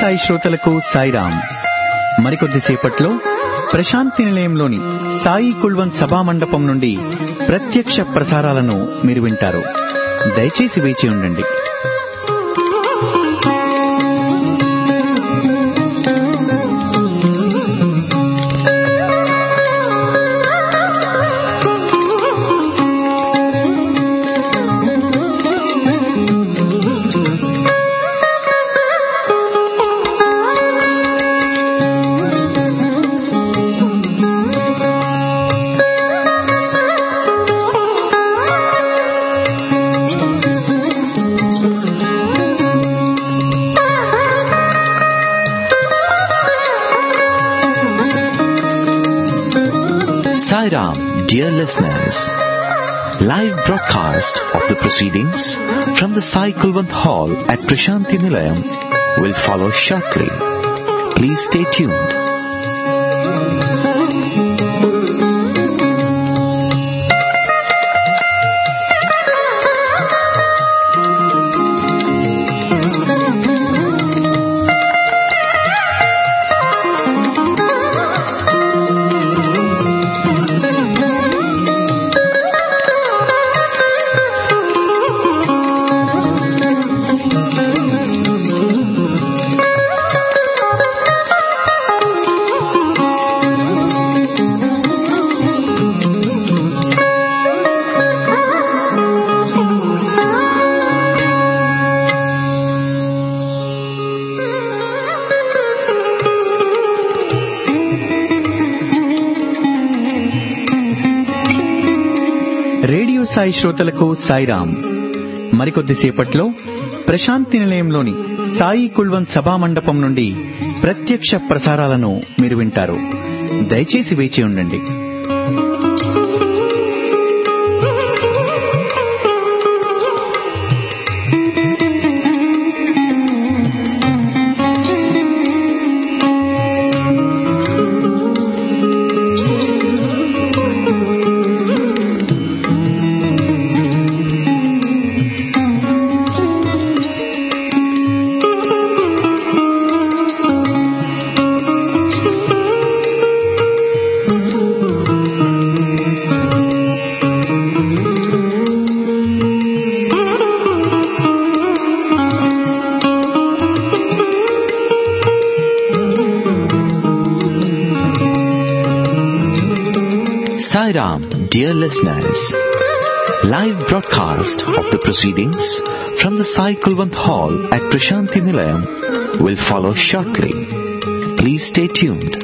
సాయి శ్రోతలకు సాయిరాం. మరికొద్దిసేపట్లో ప్రశాంతి నిలయంలోని సాయి కుల్వంత్ సభా మండపం నుండి ప్రత్యక్ష ప్రసారాలను మీరు వింటారు. దయచేసి వేచి ఉండండి. Sairam, dear listeners, live broadcast of the proceedings from the Sai Kulwant Hall at Prashanti Nilayam will follow shortly. Please stay tuned. Radio Sai శ్రోతలకు సాయిరాం. మరికొద్దిసేపట్లో ప్రశాంతి నిలయంలోని సాయి కుల్వంత్ సభా మండపం నుండి ప్రత్యక్ష ప్రసారాలను మీరు వింటారు. దయచేసి వేచి ఉండండి. Sairam, dear listeners, live broadcast of the proceedings from the Sai Kulwant Hall at Prashanti Nilayam will follow shortly. Please stay tuned.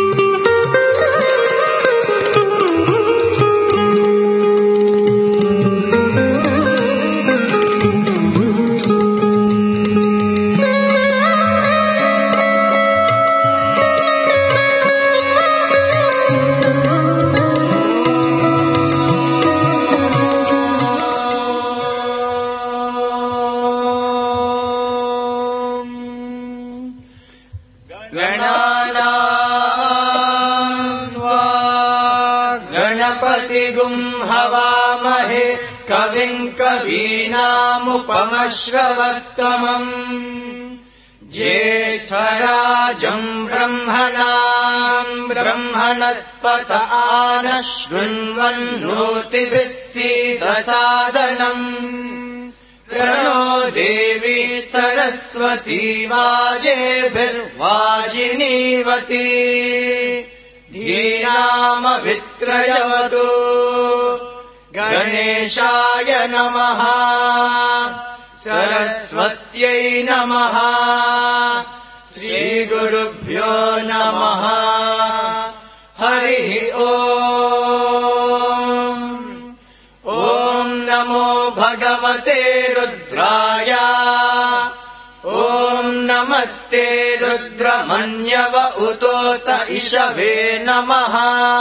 कवीनामुपमश्रवस्तमम् ज्येष्ठराजम् ब्रह्मणाम् ब्रह्मणस्पत आनः शृण्वन्नोतिभिः सीदसादनम् प्रणो देवी सरस्वती वाजेभिर्वाजिनीवती धीनामभित्रयवतु गणेशाय नमः सरस्वत्यै नमः श्रीगुरुभ्यो नमः हरिः ओम् ॐ नमो भगवते रुद्राय ॐ नमस्ते रुद्रमन्यव उतोत इषवे नमः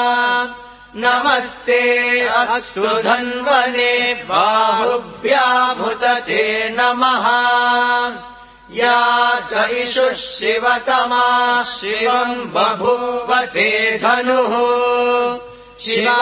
नमस्ते अस्तु धन्वने बाहुभ्यामुदते नमः या दयिषु शिवतमा शिवम् बभूवते धनुः शिवा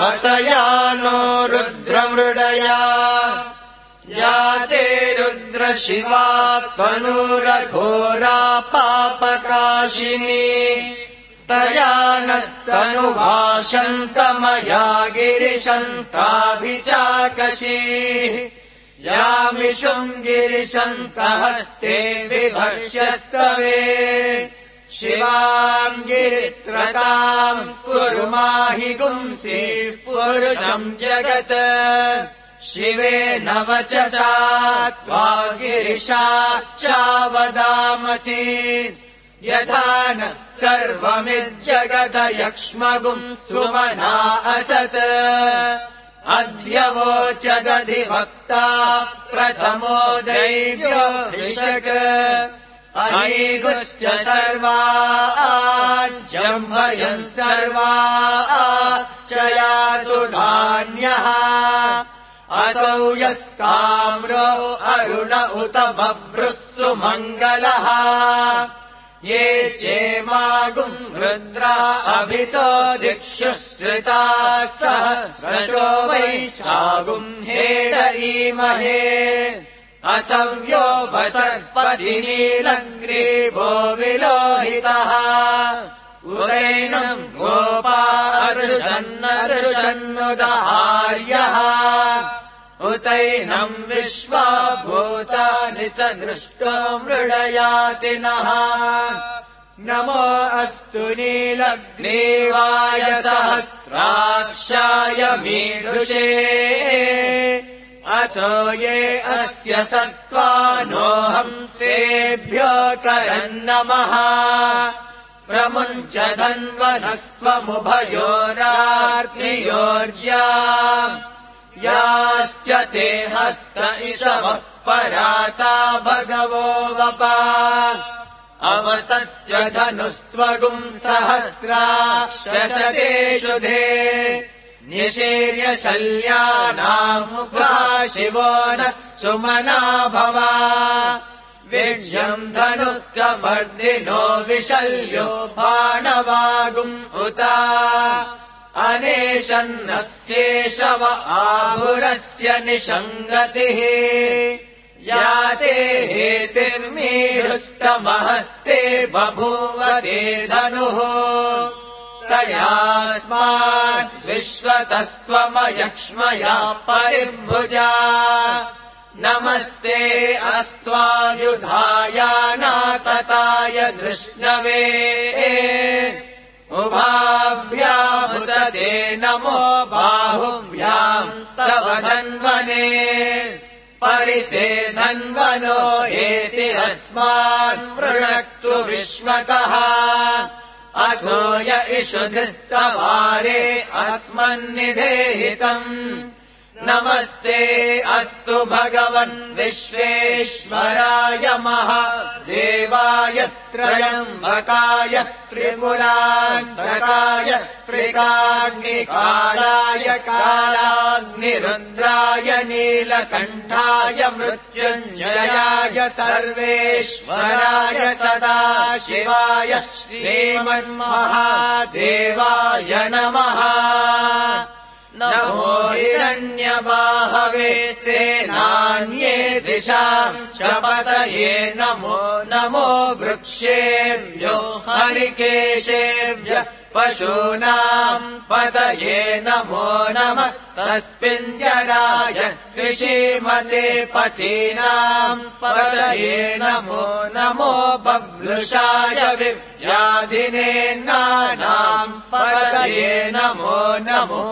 शरव्यायातवतया नो रुद्रमृडया या ते रुद्र शिवा तनुरघोरा पापकाशिनी तया नस्तनुभाषन्तमया गिरिशन्ताभिचाकशीः यामिषुम् गिरिशन्तहस्ते विभक्ष्यस्तवे शिवाम् गिरित्रताम् कुरु माहि गुंसीः पुरुषम् जगत् शिवेन वचसा त्वा गिरिशाश्चावदामसि यथा नः सर्वमिज्जगदयक्ष्मगुम् सुमना असत् अध्यवोचदधिभक्ता प्रथमो दैव्योऽभिषक् अनीगुश्च सर्वाज्जम्भयन् सर्वाच्च यातु नान्यः असौ यस्ताम्रो अरुण उत बभ्रुत्सु मङ्गलः ये चेमागुम् रुद्रा अभितो दिक्षु श्रिताः सहस्रशो वैशागुम् हेडईमहे असव्यो वसर्पति नीलग्रीवो विलोहितः उदैनम् गोपार्षन्नर्षन्नुदहार्यः उतैनम् विश्वाभूतानि स दृष्टो मृडयाति नः नमो अस्तु नीलग्रीवाय सहस्राक्षाय मीदृशे अतो ये अस्य सत्त्वानोऽहम् तेभ्यो करन्नमः प्रमुञ्च धन्वनस्त्वमुभयोरार्तियोर्या याश्च ते हस्त इषवः पराता भगवो वपा अवतत्य धनुस्त्वगुम् सहस्राक्षसतेषु धे निशीर्य शल्यानाम् मुखा शिवो नः सुमना भवा वीर्यम् धनुःकमर्दिनो विशल्यो बाणवागुम् उता अनेशन्नस्येषव आहुरस्य निषङ्गतिः याते हेतिर्मीरुष्टमहस्ते बभूवते धनुः तयास्माद्विश्वतस्त्वमयक्ष्मया परिभुजा नमस्ते अस्त्वायुधायानातताय धृष्णवे उभाभ्यामुत ते नमो बाहुभ्याम् तव धन्वने परिते धन्वनो एति अस्मान् वृणक्तु विश्वतः अथो य इषुधिस्तवारे अस्मन्निधेहितम् नमस्ते अस्तु भगवन् विश्वेश्वराय महादेवाय त्रयम्बकाय त्रिपुरान्तकाय त्रिकाग्निकालाय कालाग्निरुद्राय नीलकण्ठाय मृत्युञ्जयाय सर्वेश्वराय सदाशिवाय श्रीमन्महादेवाय नमः नमो हिरण्यबाहवे सेनान्ये दिशाम् शपतये नमो नमो वृक्षेभ्यो हरिकेशेभ्य पशूनाम् पतये नमो नमः तस्मिन्त्यराय कृषिमते पतीनाम् पतये नमो नमो बभ्लुषाय विव्याधिनेन्नानाम् पतये नमो नमो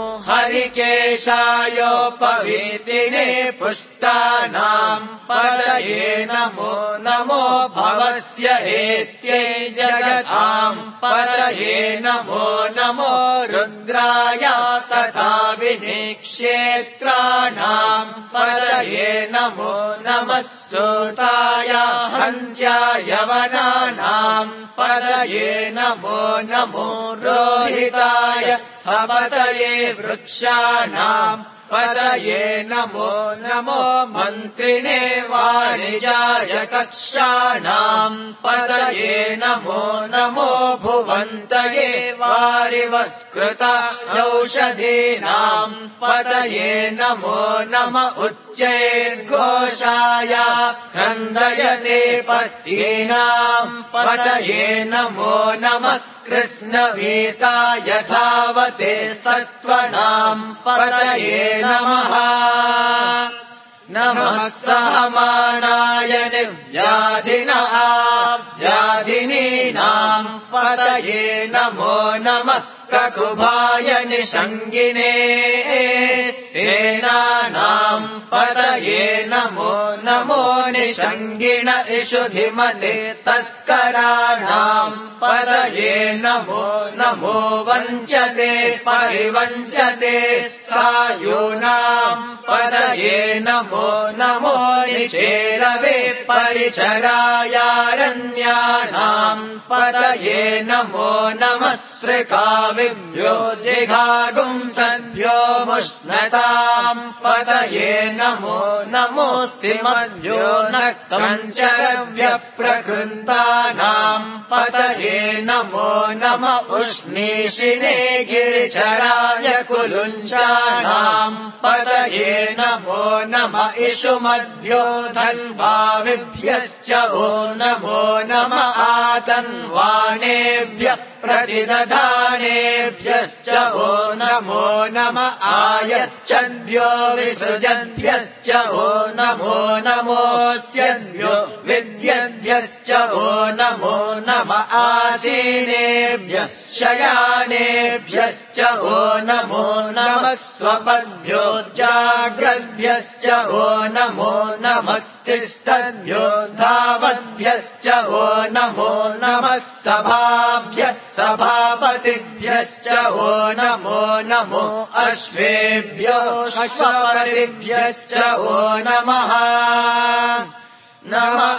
हरिकेशायोपवीतिने पुष्टानाम् पतये नमो नमो भवस्य हेत्यै जगताम् पतये नमो नमो रुद्राय तथा विनिक्षेत्राणाम् पतये नमो नमः सूताय हन्त्याय वनानाम् पतये नमो नमो रोहिताय पतये वृक्षाणाम् पतये नमो नमो मन्त्रिणे वाणिजाय कक्षाणाम् पतये नमो नमो भुवन्तये वारिवस्कृता औषधीनाम् पतये नमो नम उच्चैर्घोषाय क्रन्दयते पत्नीनाम् पतये नमो नमः कृष्णवीताय धावते सत्त्वनाम् पतये नमः नमः सहमानाय निर्व्याधिनः व्याधिनीनाम् पतये नमो नमः ककुभाय निषङ्गिने सेनानाम् पतये नमो नमो निषङ्गिण इषुधिमते तस्कराणाम् पतये नमो नमो वञ्चते परिवञ्चते सायूनाम् पतये नमो नमो निचेरवे परिचरायारण्यानाम् पतये नमो नमः श्रिकाविभ्यो जिघागुंसद्भ्यो मुष्णताम् पतये नमो नमोऽस्तिमद्भ्यो नक्तञ्चरभ्यः प्रकृन्तानाम् पतये नमो नम उष्णीषिणे गिरिचराय कुलुञ्चानाम् पतये नमो नम इषुमद्भ्यो धन्वाविभ्यश्च वो नमो नम आतन्वानेभ्यः प्रतिदधानेभ्यश्च वो नमो नम आयश्चद्भ्यो विसृजद्भ्यश्च वो नमो नमोऽस्यद्भ्यो विद्यद्भ्यश्च वो नमो नम आसीनेभ्यः शयानेभ्यश्च वो नमो नमः स्वपद्भ्यो जाग्रद्भ्यश्च वो नमो नमस्तिष्ठद्भ्यो धावद्भ्यश्च वो नमो नमः सभाभ्यः सभापतिभ्यश्च वो नमो नमो अश्वेभ्यो अश्वपतिभ्यश्च वो नमः नम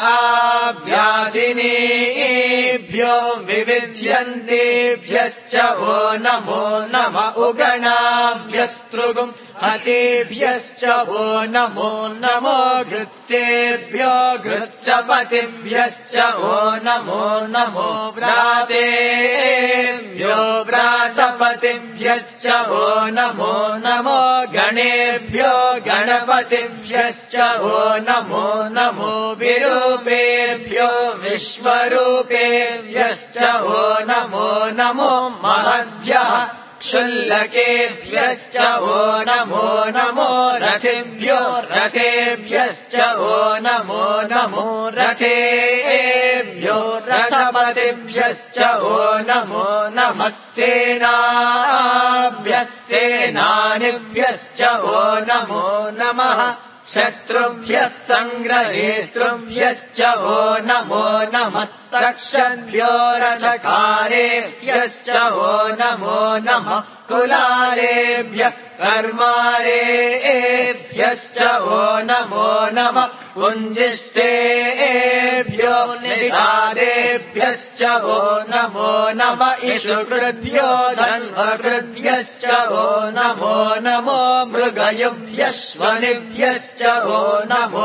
आव्याधिनीभ्यो विविध्यन्तेभ्यश्च वो नमो नम उगणाभ्यस्तृगुम् हतेभ्यश्च वो नमो नमो घृत्सेभ्यो घृत्सपतिभ्यश्च वो नमो नमो व्रातेभ्यो व्रातपतिभ्यश्च वो नमो नमो गणेभ्यो गणपतिभ्यश्च वो नमो नमो विरूपेभ्यो विश्वरूपेभ्यश्च वो नमो नमो महद्भ्यः क्षुल्लकेभ्यश्च वो नमो नमो रथेभ्यो रथेभ्यश्च वो नमो नमो रथेभ्यो रथपतिभ्यश्च वो नमो नमः सेनाभ्यः सेनानिभ्यश्च वो नमो नमः शत्रुभ्यः सङ्ग्रहेतृभ्यश्च वो नमो नमस्तक्षद्भ्यो रथकारेभ्यश्च वो नमो नमः कुलारेभ्यः कर्मारेभ्यश्च वो नमो नमः पुञ्जिष्ठेभ्यो निषादेभ्यश्च वो नमो नम इषुकृद्भ्यो धन्वकृद्भ्यश्च वो नमो नमो मृगयुभ्यश्वनिभ्यश्च वो नमो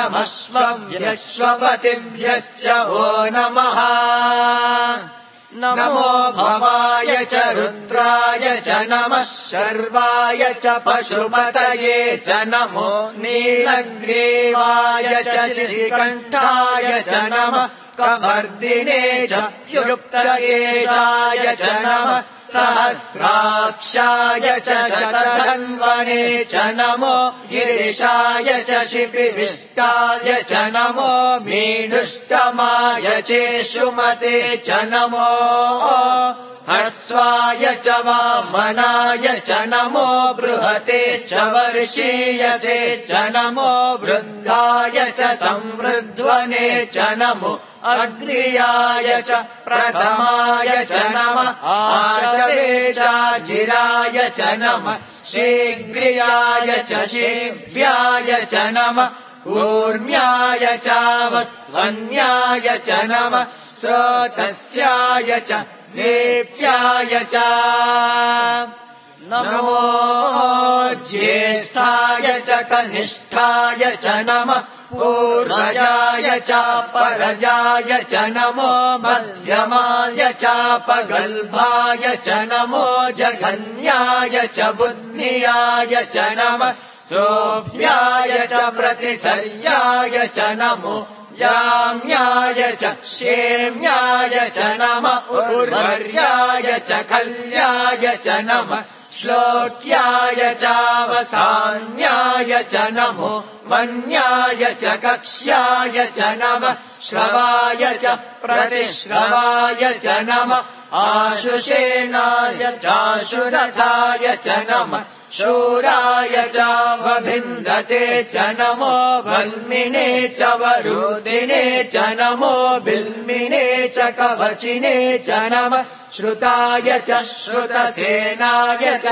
नमश्वभ्यश्वपतिभ्यश्च वो नमः नमो भवाय च रुद्राय च नमः शर्वाय च पशुपतये च नमो नीलग्रीवाय च श्रीकण्ठाय च नमः कवर्दिने च युक्तकेशाय च नमः सहस्राक्षाय च शतधन्वने च नमो गिरिशाय च शिपिविष्टाय च नमो मीनुष्टमाय चेषुमते च नमो हर्स्वाय च वामनाय च नमो बृहते च वर्षीयते च नमो वृद्धाय च संवृध्वने च नमो अग्र्याय च प्रथमाय च नमः आशवे चाजिराय च नमः शीघ्र्याय च शीभ्याय च नमः ऊर्म्याय चावस्वन्याय च नमः स्रोतस्याय च नेप्याय च नमो ज्येष्ठाय च कनिष्ठाय च नमः पूर्वजाय च परजाय च नमो मध्यमाय च पगल्भाय च नमो जघन्याय च बुद्धियाय च नमः सोऽभ्याय च प्रतिसर्याय च नमो याम्याय च क्षेम्याय च नमः उर्वर्याय च खल्याय च नमः श्लोक्याय चावसान्याय च नमो मन्याय च कक्ष्याय च नमः श्रवाय च प्रतिश्रवाय च नमः आशुषेणाय चाशुरथाय च नमः शूराय च वभिन्दते च नमो वल्मिने च वरुदिने च नमो बिल्मिने च कवचिने च नमः श्रुताय च श्रुतसेनाय च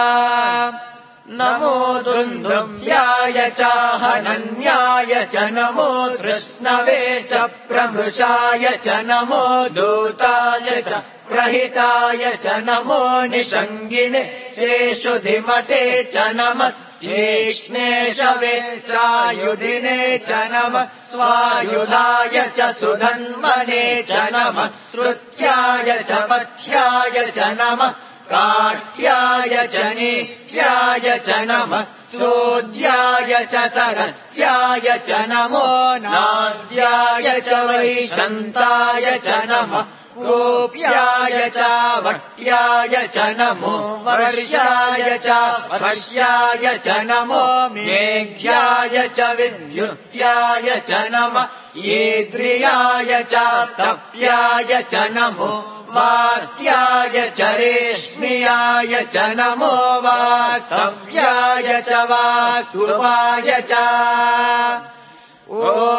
नमो दुन्दुभ्याय च हनन्याय च नमो तृष्णवे च प्रमृषाय च नमो दूताय च प्रहिताय च नमो निषङ्गिने शेषुधिमते च नमः तीक्ष्णेशवे चायुधिने च नमः स्वायुधाय च सुधन्वने च नमः श्रुत्याय च पथ्याय च नमः काट्याय च नीत्याय च नमः सोद्याय च सरस्याय च नमो नाद्याय च वैशन्ताय च नमः गोप्याय च वट्याय च नमो वर्षाय च वर्ष्याय च नमो मेघ्याय च विद्युत्याय च नमः ईद्रियाय च तप्याय च नमो वात्याय च रेश्म्याय च नमो वास्तव्याय च वासुवाय च ॐ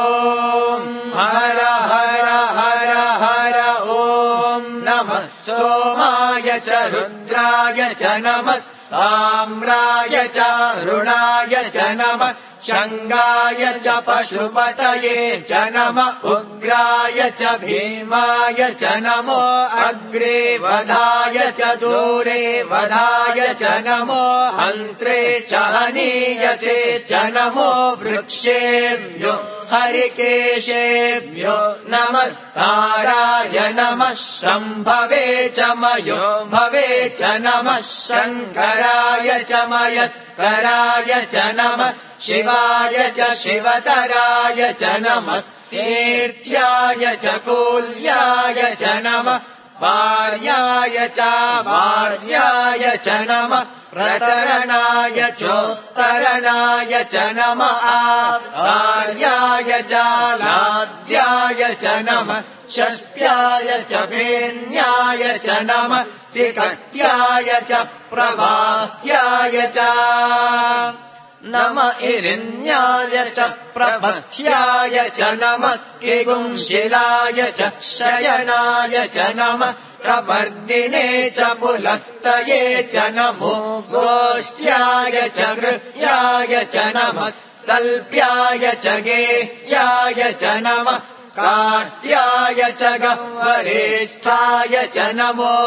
हर हर हर हर ॐ नमः सोमाय च रुद्राय च नमः ताम्राय च रुणाय च नमः शङ्गाय च पशुपतये च नमः उग्राय च भीमाय च नमो अग्रे वधाय च दूरे वधाय च नमो हन्त्रे च हनीयसे च नमो वृक्षेभ्यो हरिकेशेभ्यो नमस्ताराय नमः शम्भवे च मयो भवे च नमः शङ्कराय च मयस्कराय च नमः शिवाय च शिवतराय च नमः तीर्थ्याय च कूल्याय च नमः वार्याय च वार्याय च नमः प्रतरणाय चोत्तरणाय च नमः आर्याय च लाद्याय च नमः षष्ट्याय च फेन्याय च नमः सिकत्याय च प्रवाह्याय च नम इरिन्याय च प्रपथ्याय च नमः किगुंशिलाय च शयनाय च नमः प्रवर्दिने च पुलस्तये च नमो गोष्ठ्याय च गृह्याय च नमः तल्प्याय च गेह्याय च नमः काट्याय च गह्वरेष्ठाय च नमो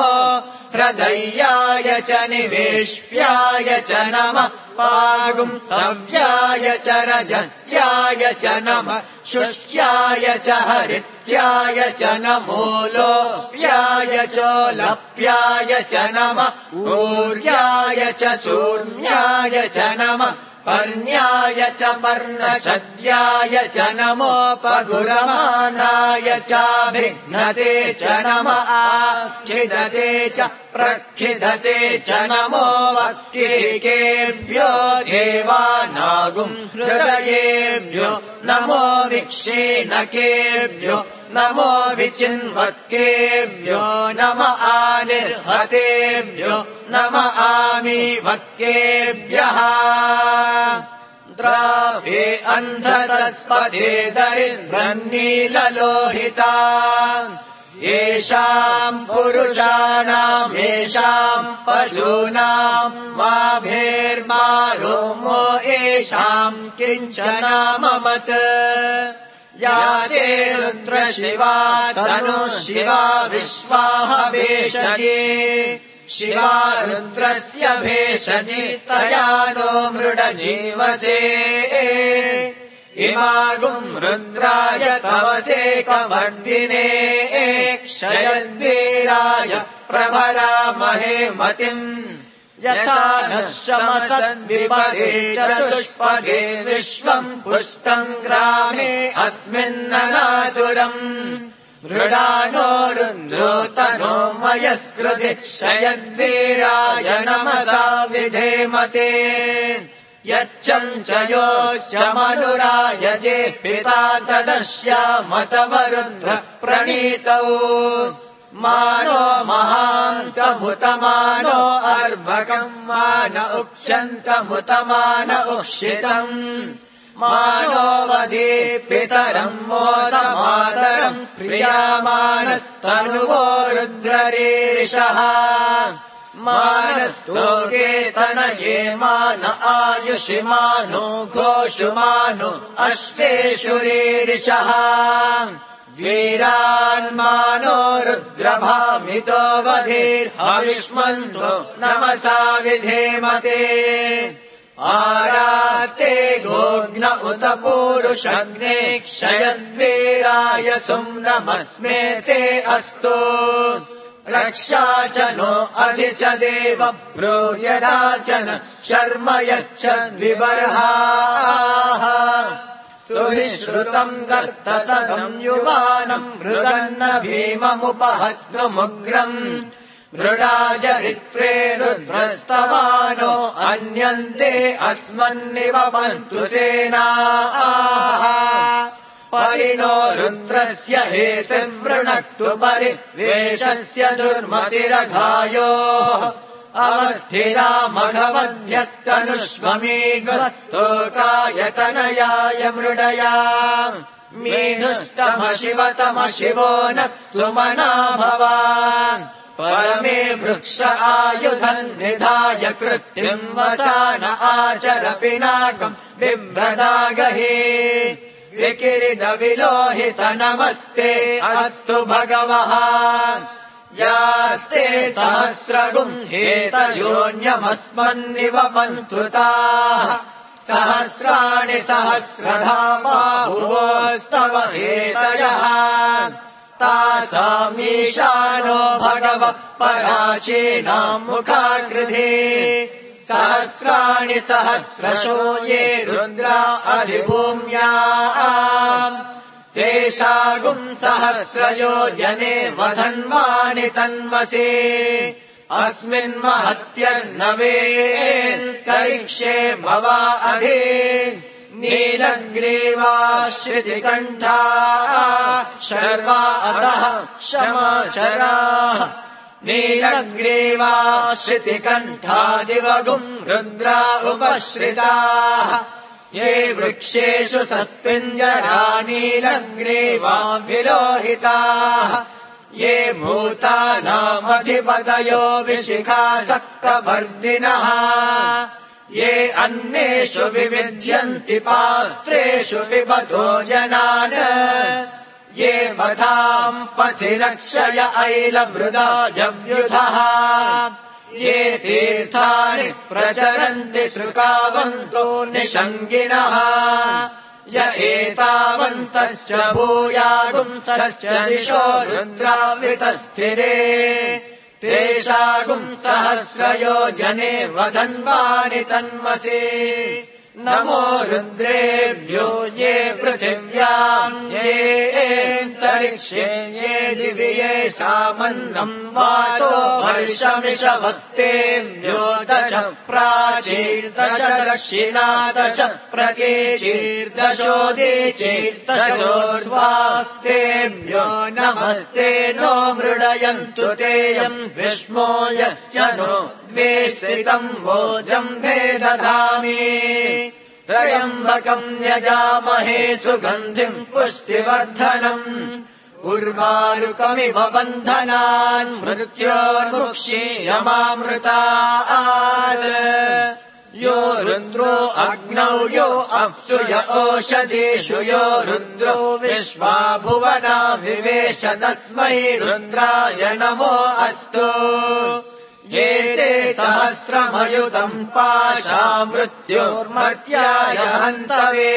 हृदयाय च निवेश्याय च नमः पागुंसव्याय च रजस्याय च नमः शुष्याय च हरित्याय च नमो लोप्याय चोलप्याय च नमः ऊर्याय च शून्याय च नमः पर्ण्याय च पर्णशद्याय च नमो पगुरमानाय चाभिघ्नते च नमः आखिदते च प्रखिदते च नमो वक्तिकेभ्यो देवानागुं हृदयेभ्यो नमो विक्षीणकेभ्यो नमो विचिन्वत्केभ्यो नम आनिर्हतेभ्यो नम आमीवक्केभ्यः द्रावे अन्धतस्पथे दरिद्रन्नीललोहिता येषाम् पुरुषाणाम् येषाम् पशूनाम् माभेर्मारोमो येषाम् किञ्चनाममत् या ते रुद्रशिवा तनुः शिवा विश्वाः वेशये शिवा रुद्रस्य भेषजी तया नो मृडजीवसे इमागुम् रुद्राय तवसेकवर्धिने क्षयद्वीराय प्रभरामहे मतिम् यथा नः शमसद्विपदे चतुष्पदे विश्वम् पुष्टम् ग्रामे अस्मिन्ननातुरम् मृडानो रुद्रो तनो मयस्कृति क्षयद्वीराय नमसा विधेमते यच्चञ्चयोश्च मनुरायजे पिता तदस्यामतवरुद्र प्रणीतौ मानो महान्तमुतमानो अर्भकम् मान उक्षन्तमुतमान उक्षितम् मानो वधे पितरम् मोदमातरम् प्रियामानस्तनुवो रुद्ररीरिषः मानस्तोके तनये मान आयुषि मानो घोषुमानो अश्वेषुरीरिषः वीरान्मानो रुद्रभामितो वधीर्हविष्मन्तो नमसा विधेमते आराते गोग्न उत पूरुषग्ने क्षयद्वीराय सुम्नमस्मे ते अस्तु रक्षा च नो अधि च देव ब्रूयदाचन शर्म यच्छद्विबर्हाः सुविश्रुतम् गर्तसदम् युवानम् मृगन्न भीममुपहत्नुमुग्रम् मृडाजरित्रे रुद्रस्तवानो अन्यन्ते अस्मन्निवपन्तु सेनाः परिणो रुद्रस्य हेतिर्वृणक्तु परिवेशस्य दुर्मतिरघायोः अवस्थिरा मघवन्यस्तनुष्वमीड्वस्तोकायतनयाय मृडया मीनुष्टम शिवतम शिवो नः सुमना भवान् परमे वृक्ष आयुधम् निधाय कृत्तिम् वसान आचर पिनाकम् बिभ्रदागहे विकिरिद विलोहित नमस्ते अस्तु भगवः यास्ते सहस्रगुम् हेतयोन्यमस्मन्निवपन्तु ताः सहस्राणि सहस्रधा बाहुवोस्तव हेतयः तासामीशानो भगवः पराचीनाम् मुखाकृधे सहस्राणि सहस्रशो ये रुद्रा अधिभूम्याम् तेषागुम् सहस्रयोजने वधन्वानि तन्वसे अस्मिन्महत्यर्नवेत्करिष्ये भवा अधि नीलग्रीवाश्रितिकण्ठा शर्वा अतः क्षमाचराः नीलग्रीवाश्रितिकण्ठादिवगुम् रुद्रा उपश्रिताः ये वृक्षेषु सस्पिञ्जरा नीलग्रीवा विलोहिताः ये भूतानामधिपतयो विशिखा सक्कभर्दिनः ये अन्येषु विविध्यन्ति पात्रेषु पिबतो जनान् ये वधाम् पथि रक्षय ऐलमृदाजव्युधः ये तीर्थानि प्रचरन्ति सृकावन्तो निषङ्गिणः य एतावन्तश्च भूयागुंसश्च दिशो रुद्रावितस्थिरे तेषागुम् सहस्रयोजने वधन्वानि तन्मसे नमो रुद्रेभ्यो ये पृथिव्याम् ये एन्तरिक्षे ये दिवि ये सामन्नम् वातो वर्षमिषवस्तेभ्यो दश प्राचीर्दश दक्षिणा दश प्रकेचीर्दशोदीचीर्दशोर्ध्वास्तेभ्यो नमस्ते नो मृडयन्तु तेयम् विष्मो यश्च नो द्वेश्रितम् भोजम् दधामि त्र्यम्बकम् यजामहे सुगन्धिम् पुष्टिवर्धनम् उर्वारुकमिव बन्धनान् मृत्योर्मुक्षीयमामृतात् यो रुद्रो अग्नौ यो अप्सु य ओषधीषु यो रुद्रो विश्वा भुवना विवेश तस्मै रुद्राय नमो अस्तु ये सहस्रमयुतम् पाशामृत्योर्मर्त्याय हन्तवे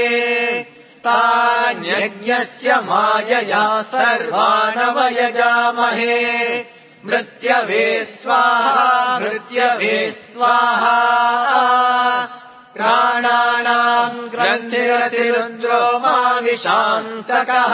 तान्यज्ञस्य मायया सर्वानवयजामहे मृत्यवे स्वाहा मृत्यवे स्वाहा प्राणानाम् ग्रन्थिरसिरुद्रो माविशान्तकः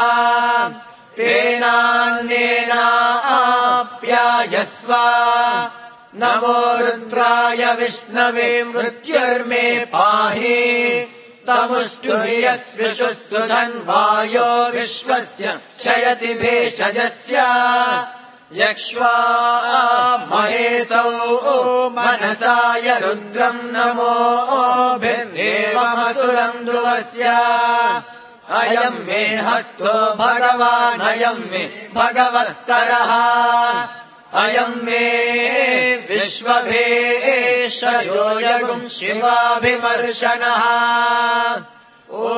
तेनान्येनाप्यायस्व नमो रुद्राय विष्णवे मृत्युर्मे पाहि तमुष्टुर्यस्विषुः धन्वायो विश्वस्य क्षयति भेषजस्य यक्ष्वा महेशौ मनसाय रुद्रम् नमोभिर्देवमसुरम् ध्रुवस्य अयम् मे हस्तो भगवान् अयम् मे भगवत्तरः अयम् मे विश्वभेषजो यगुम् शिवाभिमर्शनः ॐ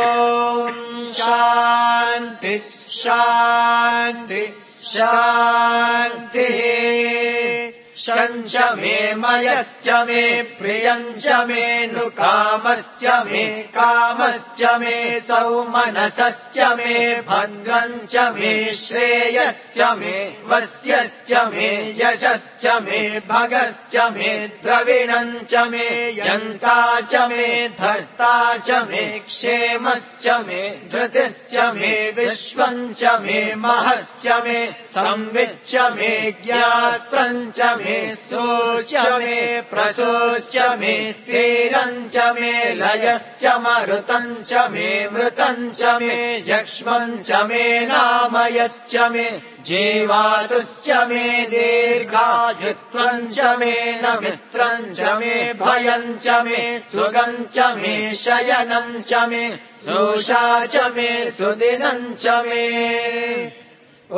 शान्ति शान्ति शान्तिः शञ्च मे मयश्च मे प्रियञ्च मे नुकामश्च मे कामश्च मे सौमनसश्च मे भद्रञ्च मे श्रेयश्च मे वस्यश्च मे यशश्च मे भगश्च मे द्रविणञ्च मे यन्ता च मे धर्ता च मे क्षेमश्च मे धृतिश्च मे विश्वञ्च मे महश्च मे संविच्च मे ज्ञात्रञ्च मे सोच मे प्रसोच मे स्थिरञ्च मे लयश्च मरुतञ्च मे मृतञ्च मे यक्ष्मञ्च मे नामयच्च मे जीवातुश्च मे दीर्घायुत्वञ्च मे नमित्रञ्च मे भयञ्च मे सुगञ्च मे शयनञ्च मे सोषा च मे सुदिनञ्च मे ॐ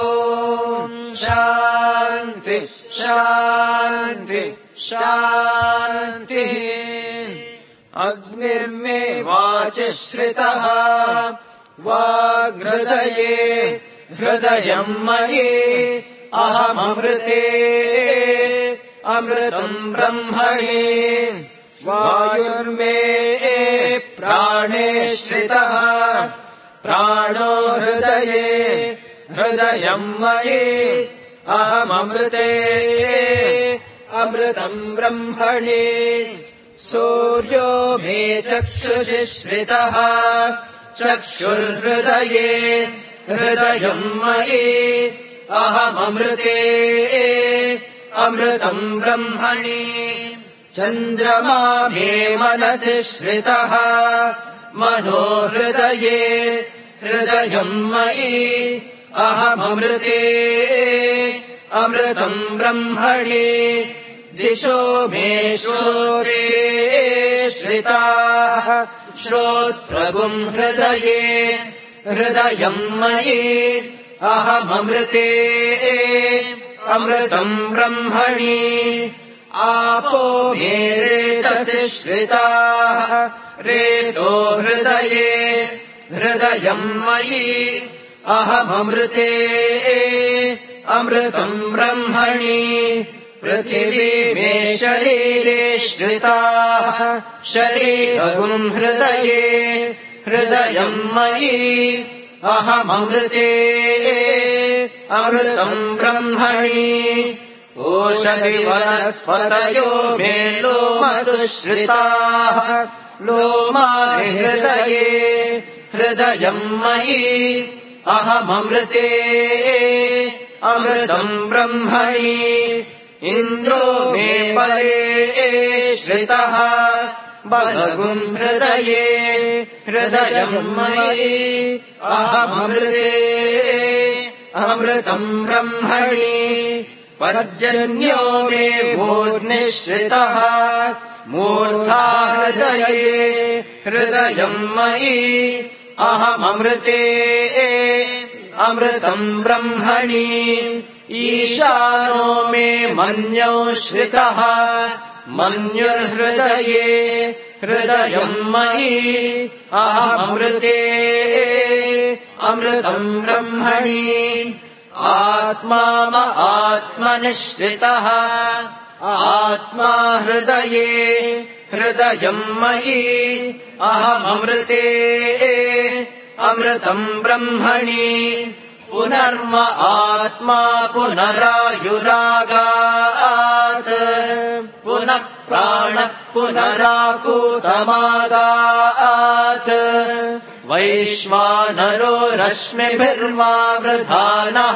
शान्ति शान्ति शान्तिः अग्निर्मे वाचिश्रितः वाग्हृदये हृदयम् मयि अहममृते अमृतम् ब्रह्मणि वायुर्मे प्राणे श्रितः प्राणो हृदये हृदयम् मयि अहममृते अमृतम् ब्रह्मणि सूर्यो मे चक्षुषि श्रितः चक्षुर्हृदये हृदयम् मयि अहममृते अमृतम् ब्रह्मणि चन्द्रमा मे मनसि श्रितः मनो हृदये हृदयम् मयि अहममृते अमृतम् ब्रह्मणि दिशो मे श्रोत्रे श्रिताः श्रोत्रगुम् हृदये हृदयम् मयि अहममृते अमृतम् ब्रह्मणि आपो मे रेतसि श्रिताः रेतो हृदये हृदयम् मयि अहममृते अमृतम् ब्रह्मणि पृथिवी मे शरीरे श्रिताः शरीरगुम् हृदये हृदयम् मयि अहममृते अमृतम् ब्रह्मणि ओषधिवनस्पतयो मे लोमसु श्रिताः लोमानि हृदये हृदयम् मयि अहममृते अमृतम् ब्रह्मणि इन्द्रो मे बले श्रितः बलगुम् हृदये हृदयम् मयि अहममृते अमृतम् ब्रह्मणि पर्जन्यो मे मूर्निश्रितः मूर्धा हृदये हृदयम् मयि अहममृते अमृतम् ब्रह्मणि ईशानो मे मन्यौ श्रितः मन्युर्हृदये हृदयम् मयि अहममृते अमृतम् ब्रह्मणि आत्मा आत्मनिश्रितः हृदये हृदयम् मयि अहममृते अमृतम् ब्रह्मणि पुनर्म आत्मा पुनरायुरागात् पुनः प्राणः पुनराकूतमागात् वैश्वानरो रश्मिभिर्वावृधानः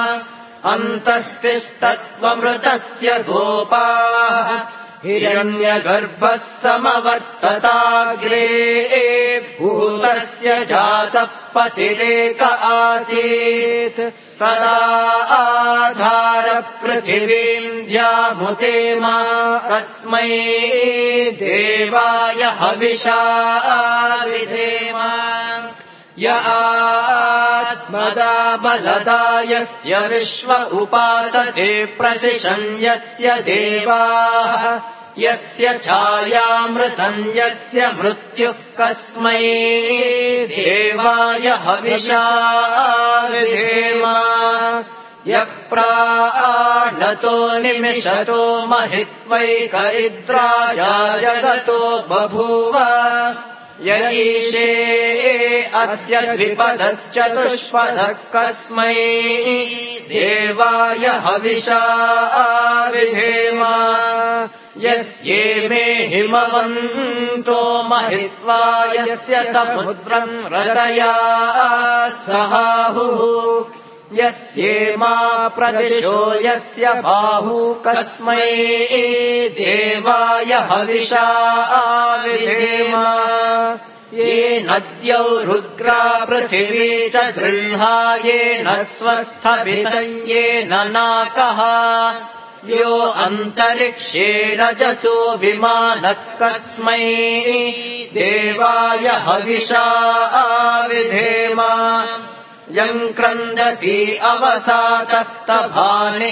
अन्तस्तिष्ठत्वमृतस्य गोपाः हिरण्यगर्भः समवर्तताग्रे भूतस्य जातः पतिरेक आसीत् सदा आधार पृथिवीम् द्यामुते मा कस्मै देवाय हविषा विधेम य आत्मदा बलदा यस्य विश्व उपासते प्रशिशन् यस्य देवाः यस्य छायामृतम् यस्य मृत्युः कस्मै देवाय हविषा विधेम यः प्राणतो निमिषतो महित्वैक इन्द्राय जगतो बभूव य ईशे अस्य द्विपदश्चतुष्पदः कस्मै देवाय हविषा विधेम यस्येमे हिमवन्तो महित्वा यस्य समुद्रम् रतया सहाहुः यस्येमा प्रदिशो यस्य बाहु कस्मै देवाय हविषा विधेम ये नद्यौ रुद्रा पृथिवी च दृह्णा येन स्वस्थभितं येन नाकः यो अन्तरिक्षे रजसो विमानः कस्मै देवाय हविषा विधेम यम् क्रन्दसी अवसातस्तभानि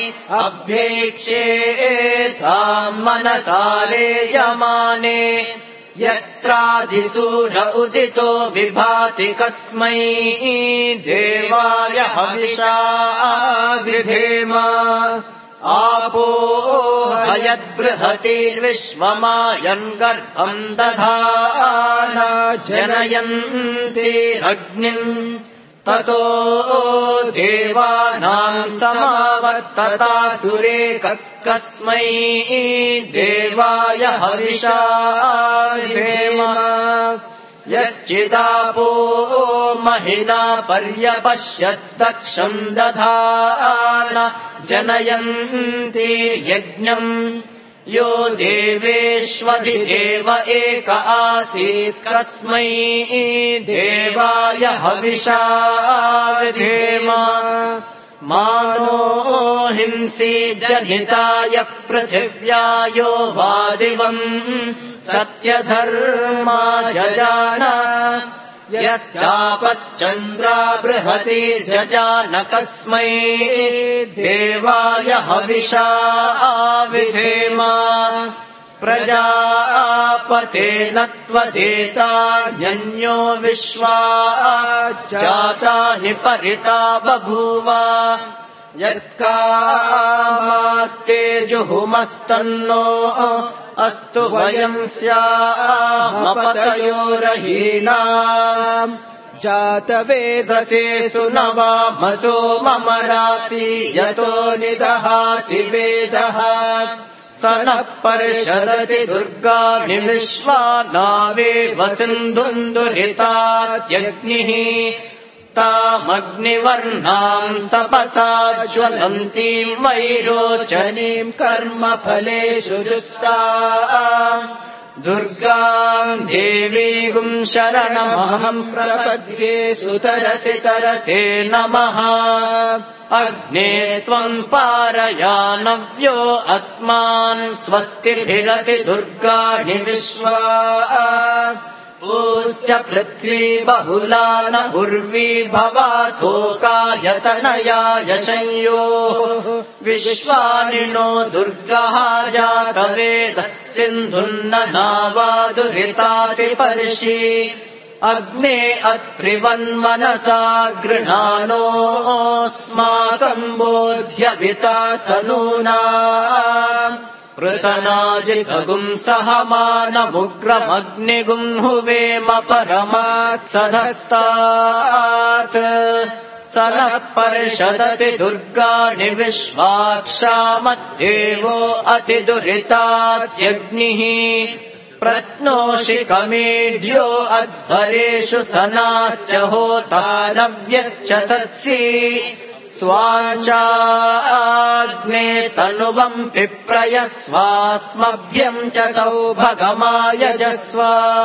अभ्येक्षेताम् मनसारे यमाने यत्रादिसूर उदितो विभाति कस्मै देवाय हविषा विधेम आपो हयद्बृहतिर्विश्वमायन् गर्भम् दधान जनयन्तिरग्निम् ततो देवानाम् समावर्ततासुरे कस्मै देवाय हविषा विधेम यश्चिदापो महिना पर्यपश्यत्तक्षम् दधान जनयन्ति यज्ञम् यो देवेष्वधिदेव एक आसीत् कस्मै देवाय हविषा विधेम मानो हिंसी जनिताय पृथिव्यायो वादिवम् सत्यधर्मा जजान यश्चापश्चन्द्रा बृहतिर्जजान कस्मै देवाय हविषा विधेम प्रजापतेन त्वदेतान्यो विश्वा जातानि परिता बभूव यत्कामास्ते जुहुमस्तन्नो अस्तु वयम् स्यामपतयोरहीनाम् जातवेदसे सुनवामसो ममराति यतो निदहाति वेदः स नः पर्षदति दुर्गाणि विश्वा नावेव सिन्धुन्दुरितात्यग्निः तामग्निवर्णाम् तपसा ज्वलन्तीम् वैरोचनीम् कर्मफलेषु जुष्टा दुर्गाम् देवीगुम् शरणमहम् प्रपद्ये सुतरसि तरसे नमः अग्ने त्वम् पारयानव्यो अस्मान् स्वस्तिभिरति दुर्गाणि विश्वा ऊश्च पृथ्वी बहुला न उर्वी भवातोकायतनया यशंयोः विश्वानि नो दुर्गः जातवेदः सिन्धुन्न नावादुहिताति पर्षि अग्ने अत्रिवन्मनसा गृणानोऽस्माकम् बोध्यभिता तनूना पृतनाजितगुं सहमानमुग्रमग्निगुं हुवेम परमात्सधस्तात् सनः परिषदति दुर्गाणि विश्वाक्षामद्देवो अतिदुरितात्यग्निः प्रत्नोषि कमेढ्यो अध्वरेषु सनाच्च होतानव्यश्च सत्सि स्वाचाग्ने तनुवम् पिप्रयस्वास्मभ्यम् च सौभगमायजस्व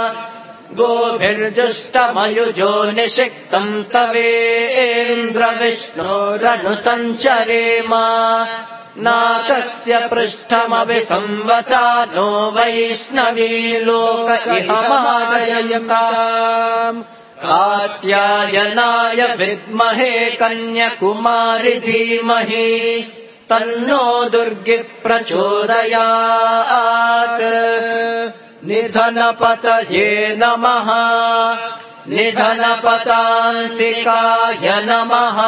गोभिर्जुष्टमयुजो निषिक्तम् तवेन्द्र विष्णोरनुसञ्चरेम नाकस्य पृष्ठमपि संवसानो वैष्णवी लोक इह मारयन्ताम् कात्यायनाय विद्महे कन्याकुमारि धीमहि तन्नो दुर्गिः प्रचोदयात् निधनपतये नमः निधनपतान्तिकाय नमः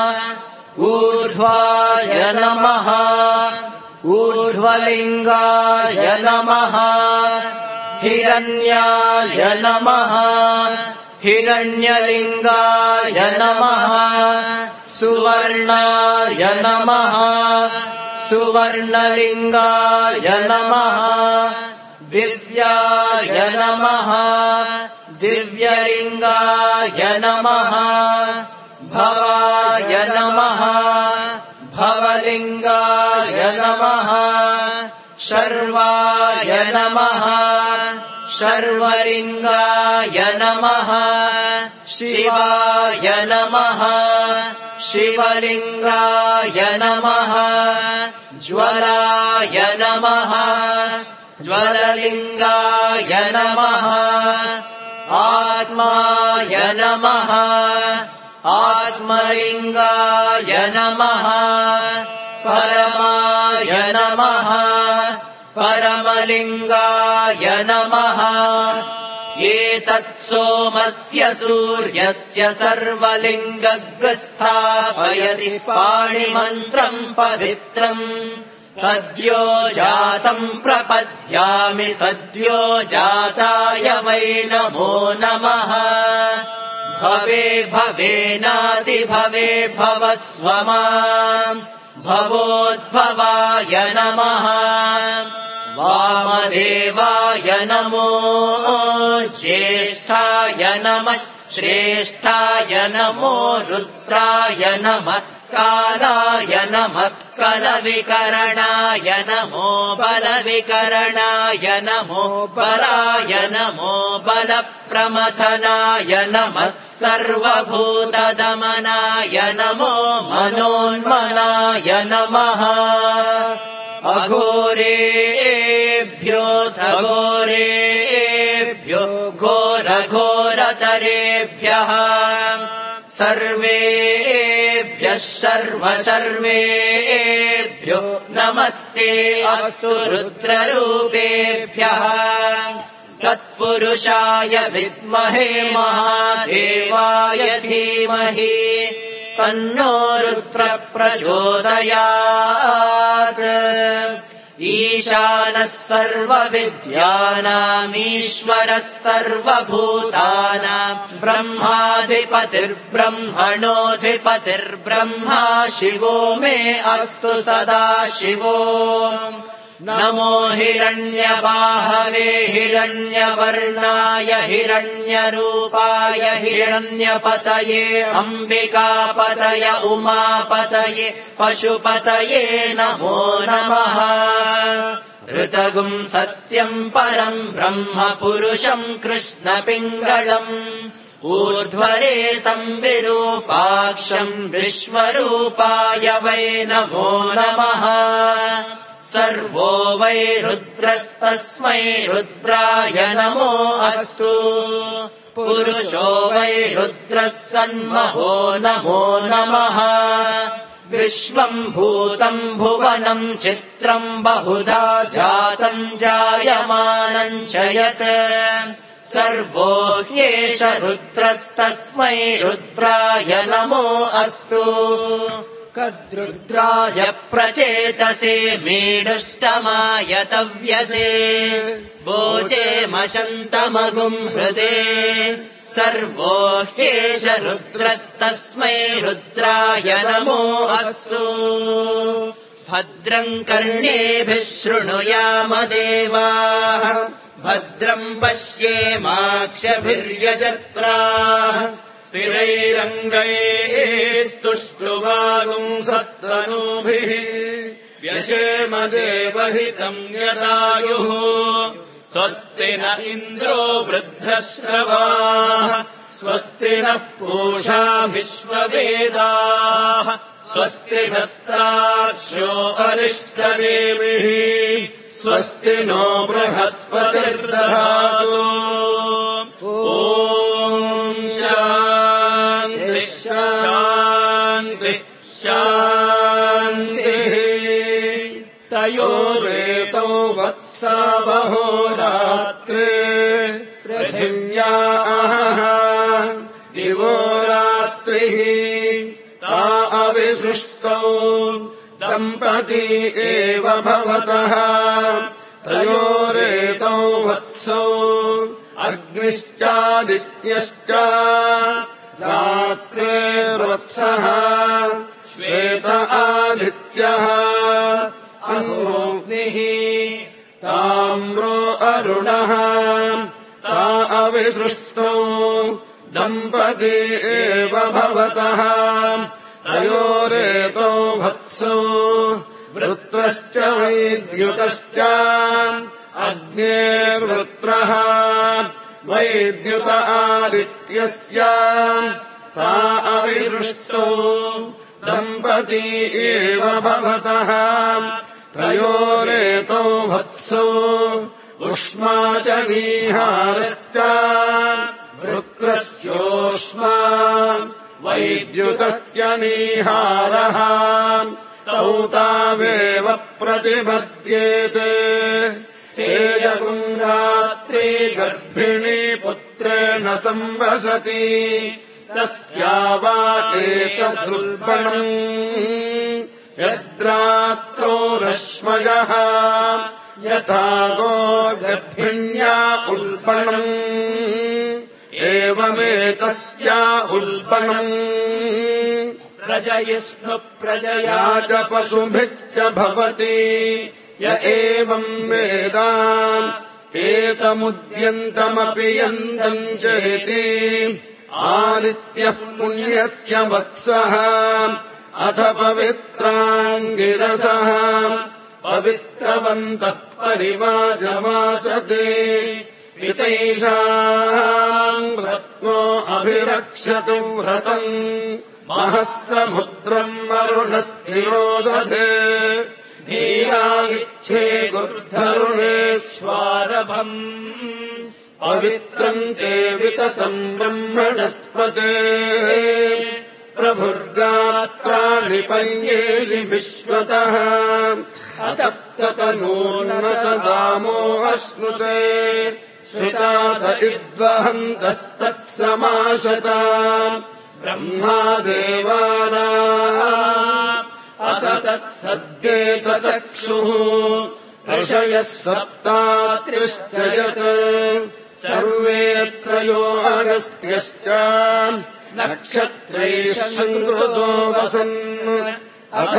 ऊर्ध्वाय नमः ऊर्ध्वलिङ्गाय नमः हिरण्याय नमः हिरण्यलिङ्गाय नमः सुवर्णाय नमः सुवर्णलिङ्गाय नमः दिव्याय नमः दिव्यलिङ्गाय नमः भवाय नमः भवलिङ्गाय नमः शर्वाय नमः शर्वलिङ्गाय नमः शिवाय नमः शिवलिङ्गाय नमः ज्वलाय नमः ज्वललिङ्गाय नमः आत्माय नमः आत्मलिङ्गाय नमः परमाय नमः परमलिङ्गाय नमः एतत्सोमस्य सूर्यस्य सर्वलिङ्गस्थापयति पाणिमन्त्रम् पवित्रम् सद्यो जातम् प्रपद्यामि सद्यो जाताय वै नमो नमः भवे भवेनातिभवे भवस्व माम् भवोद्भवाय नमः वामदेवाय नमो ज्येष्ठाय नमः श्रेष्ठाय नमो रुद्राय नमः कालाय नमः कलविकरणाय नमो बलविकरणाय नमो बलाय नमो बलप्रमथनाय नमः सर्वभूतदमनाय नमो मनोन्मनाय नमः अघोरेभ्योऽथ घोरेभ्यो घोरघोरतरेभ्यः सर्वेभ्यः सर्वेभ्यो नमस्ते अस्तु रुद्ररूपेभ्यः तत्पुरुषाय विद्महे महादेवाय धीमहि तन्नो रुद्र प्रचोदयात् ईशानः सर्वविद्यानामीश्वरः सर्वभूतानाम् ब्रह्माधिपतिर्ब्रह्मणोऽधिपतिर्ब्रह्मा शिवो मे अस्तु सदा शिवो नमो हिरण्यबाहवे हिरण्यवर्णाय हिरण्यरूपाय हिरण्यपतये अम्बिकापतय उमापतये पशुपतये नमो नमः ऋतगुम् सत्यम् परम् ब्रह्म पुरुषम् कृष्णपिङ्गळम् ऊर्ध्वरेतम् विरूपाक्षम् विश्वरूपाय वै नमो नमः सर्वो वै रुद्रस्तस्मै रुद्राय नमो अस्तु पुरुषो वै रुद्रः सन्महो नमो नमः विश्वम् भूतम् भुवनम् चित्रम् बहुधा जातम् जायमानम् च यत् सर्वो ह्येष रुद्रस्तस्मै रुद्राय नमो अस्तु कद्रुद्राय प्रचेतसे मीडुष्टमायतव्यसे वोचे मशन्तमगुम् हृदे सर्वो ह्येष रुद्रस्तस्मै रुद्राय नमो अस्तु भद्रम् कर्णेभिः शृणुयाम देवाः भद्रम् पश्येमाक्षभिर्यजत्राः स्थिरैरङ्गैस्तुष्टुवागुंसस्तनूभिः व्यशेम देवहितम् यदायुः स्वस्ति न इन्द्रो वृद्धश्रवाः स्वस्ति नः पूषा विश्ववेदाः स्वस्ति नस्तार्क्ष्यो अरिष्टनेमिः स्वस्ति नो बृहस्पतिर्दधातु ॐ शान्ति शान्ति शान्तिः तयोरेतौ वत्सावहोरात्रे पृथिव्या अहः दिवो रात्रिः ता अविसृष्टौ दम्पती एव भवतः तयोरेतौ वत्सौ अग्निश्चादित्यश्च रात्रेर्वत्सः श्वेत आदित्यः अग्निः ताम्रो अरुणः ता अविसृष्टौ दम्पती एव भवतः तयोरेतौ वत्सौ वृत्रश्च वैद्युतश्च अग्नेर्वृत्रः वैद्युत आदित्यस्य ता अविसृष्टौ दम्पती एव भवतः तयोरेतौ वत्सौ उष्मा च नीहारश्च वृत्रस्योष्मा वैद्युतस्य नीहारः तौ तावेव प्रतिपद्येते सेयगुम् रात्रि गर्भिणी पुत्रेण संवसति तस्या वा एतदुल्बणम् यद्रात्रौ रश्मयः यथा गो गर्भिण्या उल्बणम् एवमेतस्या उल्बणम् प्रजयिष्णु प्रजया च पशुभिश्च भवति य एवम् वेद एतमुद्यन्तमपि यन्तम् चेति आदित्यः पुण्यस्य वत्सः अथ पवित्राङ्गिरसः पवित्रवन्तः परिवाजमासते वितैषाम् रत्नो अभिरक्षतु व्रतम् महः समुद्रम् वरुणस्थिरो दधे धीरा इच्छे गुर्धरुणेष्वारभम् पवित्रम् ते विततम् ब्रह्मणस्पते प्रभुर्गात्राणि पन्येषि विश्वतः अतप्ततनून्नतदामो अश्नुते श्रुता स इद्वहन्तस्तत्समाशता ब्रह्मा देवानाम् असतः सद्येततक्षुः ऋषयः सप्तात्रिश्च यत् सर्वे त्रयो अगस्त्यश्च नक्षत्रैः संकृतो वसन् अथ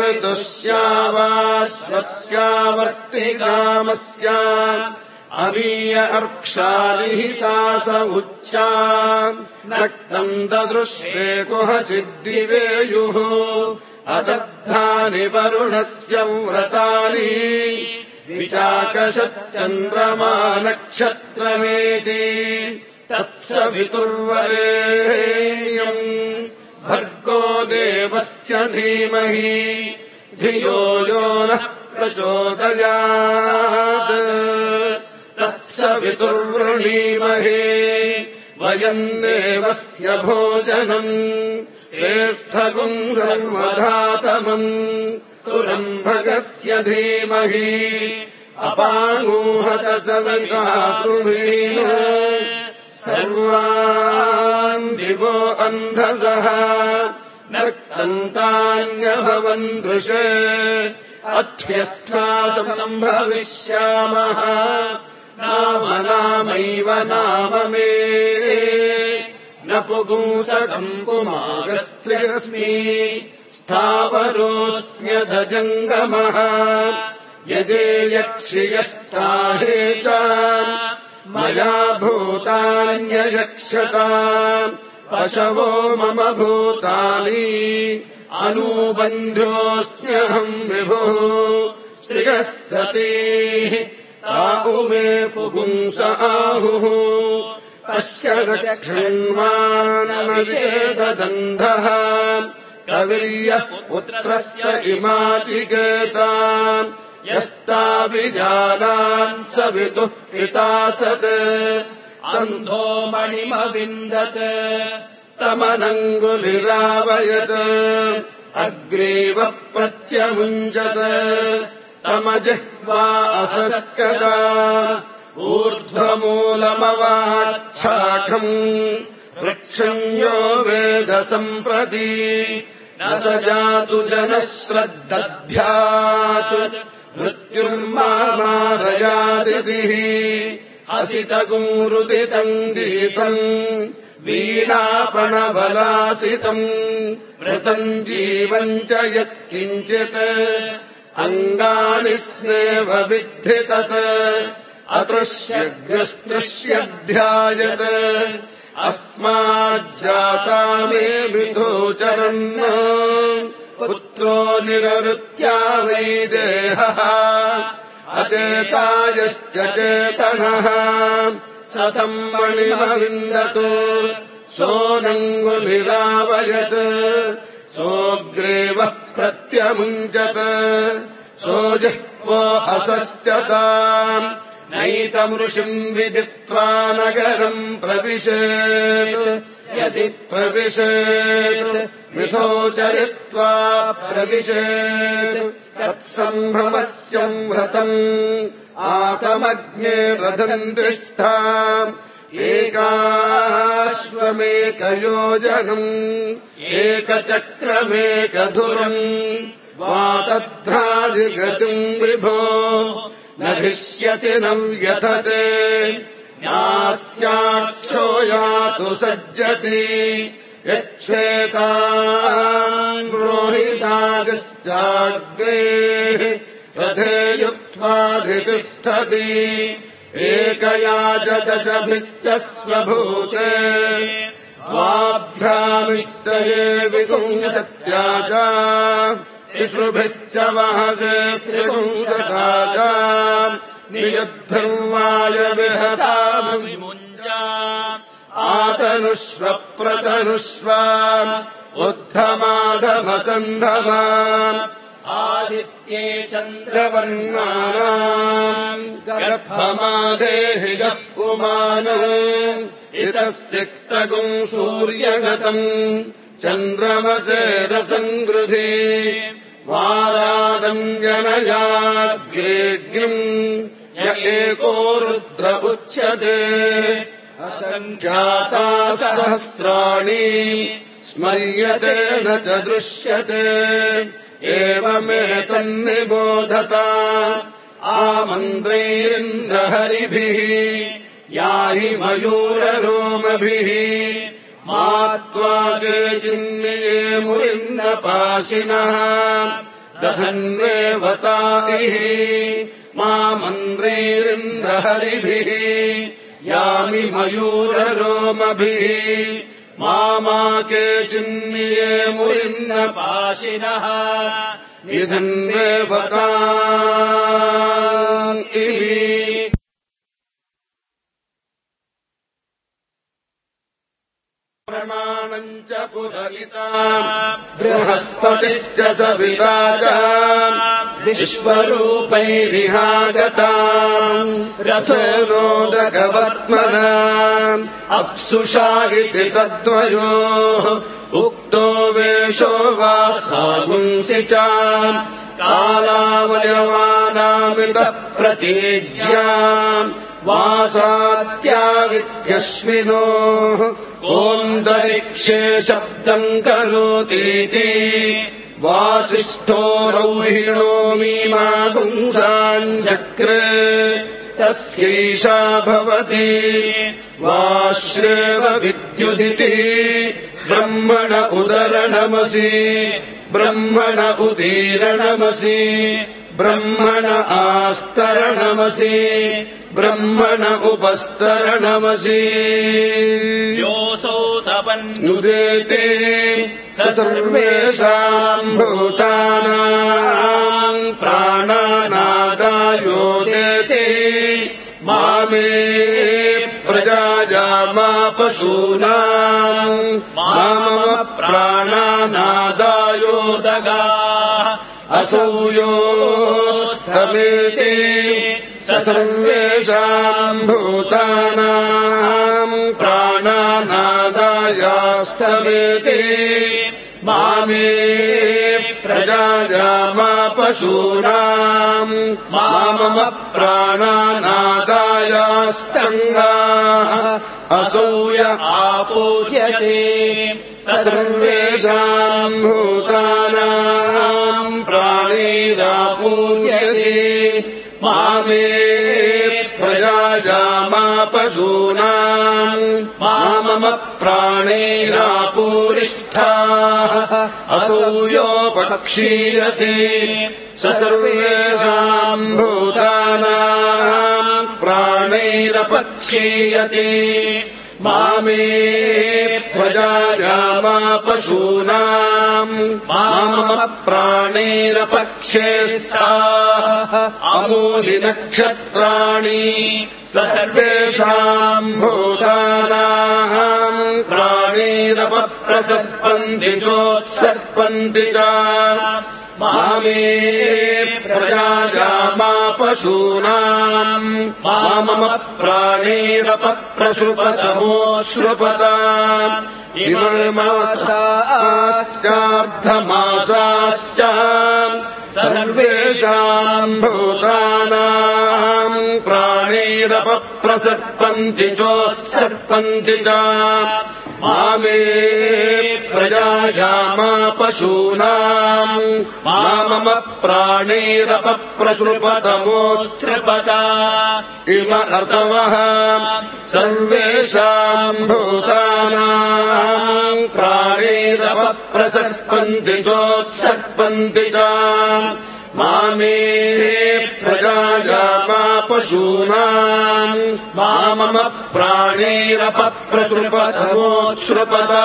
सविदुष्यावाश्वस्यावर्तिकामस्य अमीय अर्क्षालिहिता स उच्चा नक्तम् ददृश्ये कुहचिद्दिवेयुः अदग्धानि वरुणस्य व्रतानि विचाकशच्चन्द्रमा नक्षत्रमेति तत्सवितुर्वरेण्यम् भर्गो देवस्य धीमहि धियो यो नः प्रचोदयात् तत्सवितुर्वृणीमहे वयम् देवस्य भोजनम् श्रेष्ठगुम् सर्वधातमम् तुरम्भगस्य धीमहि अपागूहत सविता पृवीण सर्वान् दिवो अन्धसः नक्ता दन्तान्यभवन् दृशे अथ्यस्थासम् भविष्यामः नाम नामैव नाम मे न पुंसकम् पुमागस्त्रियस्मि स्थावरोऽस्म्यधजङ्गमः यजेयक्षियष्टाहे च मया भूतान्ययक्षता पशवो मम भूतानि अनुबन्धोऽस्म्यहम् विभुः स्त्रियः सतीः ताहुमे पुंस आहुः पश्य रक्षण्वानमविचेदन्धः कविर्यः पुत्रस्य इमाचिकेता यस्ताभिजानान् सवितुः पिता सत् अन्धो मणिमविन्दत् तमनङ्गुलिरावयत् अग्रीव प्रत्यमुञ्चत् तमजिह्वा असस्कता ऊर्ध्वमूलमवाच्छाखम् वृक्षम् यो वेद सम्प्रति न स जातु जनः श्रद्दध्यात् मृत्युर्मामारयादितिः हसितगुरुदितम् गीतम् वीणापणबलासितम् मृतम् जीवम् च यत्किञ्चित् अङ्गानि स्नेव विद्धि तत् अदृश्यग्रस्तृश्यध्यायत् अस्माज्जाता मे मृदोचरन् पुत्रो निरृत्या वै देहः अचेतायश्च चेतनः सतम् मणिमविन्दतु सोऽनङ्गुलिरावयत् सोऽग्रेवः प्रत्यमुञ्चत् सोऽजिह्वो असस्यताम् नैतमृषिम् विदित्वा नगरम् प्रविशेत् यदि प्रविशेत् मिथोचरित्वा प्रविशेत् तत्सम्भवस्यम् व्रतम् आतमग्ने रथम् तिष्ठा एकाश्वमेकयोजनम् एकचक्रमेकधुरम् वातध्रादिगतिम् विभो न हृष्यति न व्यथते न्यास्याक्षो यातु सज्जति यच्छेतान् रोहितागश्चाग्रेः रथे युक्त्वाधितिष्ठति एकया च दशभिश्च स्वभूते द्वाभ्यामिष्टये विगुंशत्या च तिसृभिश्च वहसे त्रिगुंशता च नियुद्भिर्वायविहताभिमुञ्जा आतनुष्व प्रतनुष्व उद्धमाधमसन्धमा आदित्ये चन्द्रवर्णानाम् गर्भमादेहि गः पुमानम् इतः सिक्तगुम् सूर्यगतम् चन्द्रमसे रसङ्गृधि वारादम् जनयाग्रेग्निम् य एको रुद्र उच्यते असङ्ख्याता सहस्राणि स्मर्यते न च दृश्यते एवमेतन्निबोधता आमन्त्रैरिन्द्रहरिभिः याहि मयूररोमभिः मात्वा केचिन्निये मुरिन्दपाशिनः दधन्वेवताभिः मामन्त्रैरिन्द्रहरिभिः यामि मयूररोमभिः मामा केचिन्निये मुरिन्दपाशिनः निधन्वेवताभिः प्रमाणम् च पुरहिता बृहस्पतिश्च सविता च विश्वरूपैरिहागता रथोदकवर्त्मना अप्सुषा इति तद्वयोः उक्तो वेषो वा सागुंसि च कालावयवानामितः प्रतीज्याम् वासात्यावित्यश्विनोः कोऽन्तरिक्षे शब्दम् करोतीति वासिष्ठो रौहिणो मीमा पुंसाञ्चक्रे तस्यैषा भवति वाश्रेव विद्युदिति ब्रह्मण उदरणमसि ब्रह्मण उदीरणमसि ब्रह्मण आस्तरणमसि ब्रह्मण उपस्तरणमसि योऽसौ तपन्नुदेते स सर्वेषाम् भूतानाम् प्राणानादायोदेते मामे प्रजायामा पशूनाम् मामम प्राणानादायोदगाः असौ योऽस्तमेते स सर्वेषाम् भूतानाम् प्राणानादायास्तमेते मामे प्रजायामा पशूनाम् मामम प्राणानादायास्तङ्गाः असौ य आपूज्यते स सर्वेषाम् भूतानाम् प्राणैरापूज्यते मामे प्रजायामा पशूनाम् मामम प्राणैरापूरिष्ठाः असौ योपक्षीयते स सर्वेषाम् भूतानाम् प्राणैरपक्षीयते मामे प्रजायामा पशूनाम् मामम प्राणैरपक्षेष्ठाः अमूलि नक्षत्राणि सर्वेषाम् भूतानाम् प्राणैरपप्रसर्पन्ति चोत्सर्पन्ति च मामे प्रजायामा पशूनाम् मामम प्राणैरपप्रसृपतमोऽश्रुपता इममासाश्चार्धमासाश्च सर्वेषाम् भूतानाम् प्राणैरपप्रसर्पन्ति चोत्सर्पन्ति च मामे प्रजायामा पशूनाम् मामम प्राणैरपप्रसृपतमोऽश्रुपता इम ऋतवः सर्वेषाम् भूतानाम् प्राणैरपप्रसर्पन्ति चोत्सर्पन्ति च मामे प्रजायामा पशूनाम् मामम प्राणैरपप्रसृपतमोऽश्रुपता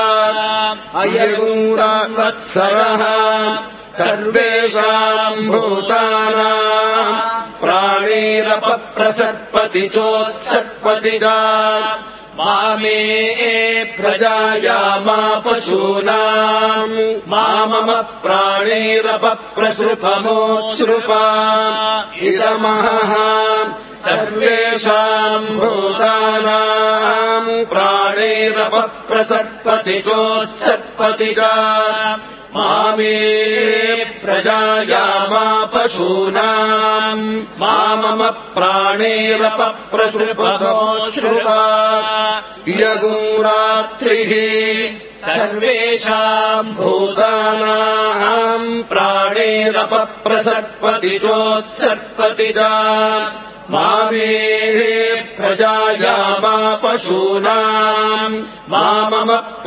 अयगुंवत्सरः सर्वेषाम् भूतानाम् प्राणैरपप्रसर्पति चोत्सर्पति च मामे प्रजायामा पशूनाम् मामम प्राणैरपप्रसृपमोऽश्रुपा इदमहः सर्वेषाम् भूतानाम् प्राणैरपप्रसर्पति चोत्सर्पति च मामे प्रजायामा पशूनाम् मामम प्राणैरपप्रसृपतमोऽश्रुपा यगुंरात्रिः सर्वेषाम् भूतानाम् प्राणैरपप्रसर्पति चोत्सर्पति च मामे प्रजायामा पशूनाम् मामम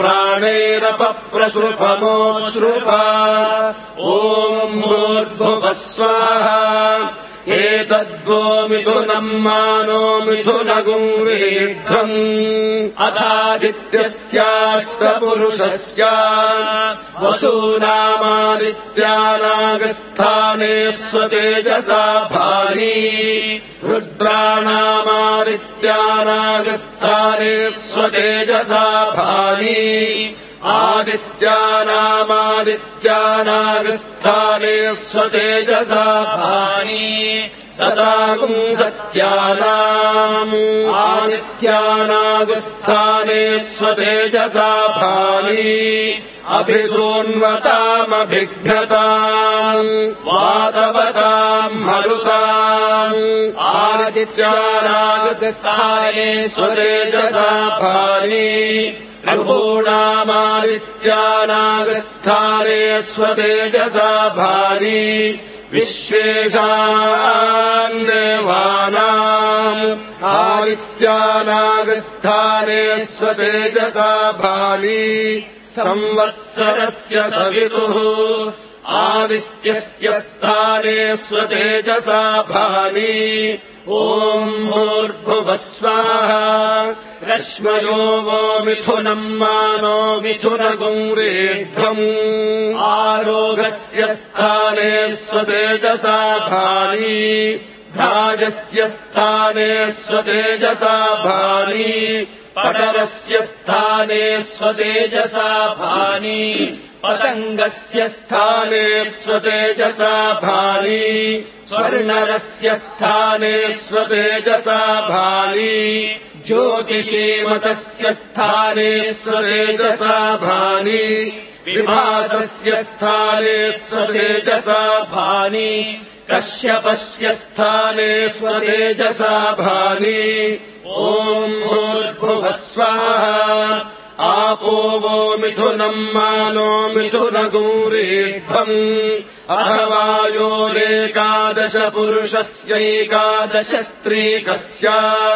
प्राणैरपप्रसृपमोऽश्रुपा ॐ भूर्भुवः स्वाहा एतद्वो मिथुनम् मानो मिथुनगुंवीर्ध्वम् अथादित्यस्याष्टपुरुषस्य वसूनामादित्यानागस्थाने स्वतेजसा भारी रुद्राणामादित्यानागस्थाने स्वतेजसा भारी आदित्यानामादित्यानागस्थाने स्वतेजसा भारी सदागुं सत्यानाम् आदित्यानागस्थाने स्वतेजसा भारी अभिसोन्वतामभिघ्नताम् वातवताम् मरुताम् आदित्यानागस्थाने स्वतेजसा भानि ऋभूणामादित्यानागस्थाने स्वतेजसा भानि विश्वेशान् देवानाम् आदित्यानागस्थाने स्वतेजसा भानि संवत्सरस्य सवितुः आदित्यस्य स्थाने स्वतेजसा भानि ॐ भूर्भुवः स्वाहा रश्मयो वो मिथुनम् मानो मिथुनगुंरेढ्वम् आरोगस्य स्थाने स्वतेजसा भानि भ्राजस्य स्थाने स्वतेजसा भानि पटरस्य स्थाने स्वतेजसा भानि पतङ्गस्य स्थाने स्वतेजसा भानि स्वर्णरस्य स्थाने स्वतेजसा भानि ज्योतिषीमतस्य स्थाने स्वतेजसा भानि विभासस्य स्थाने स्वतेजसा भानि कश्यपस्य स्थाने स्वतेजसा भानि ॐ भूर्भुवः स्वाहा आपो वो मिथुनम् मानो मिथुनगुंरेढ्वम् अथवायोरेकादश पुरुषस्यैकादश स्त्रीकस्य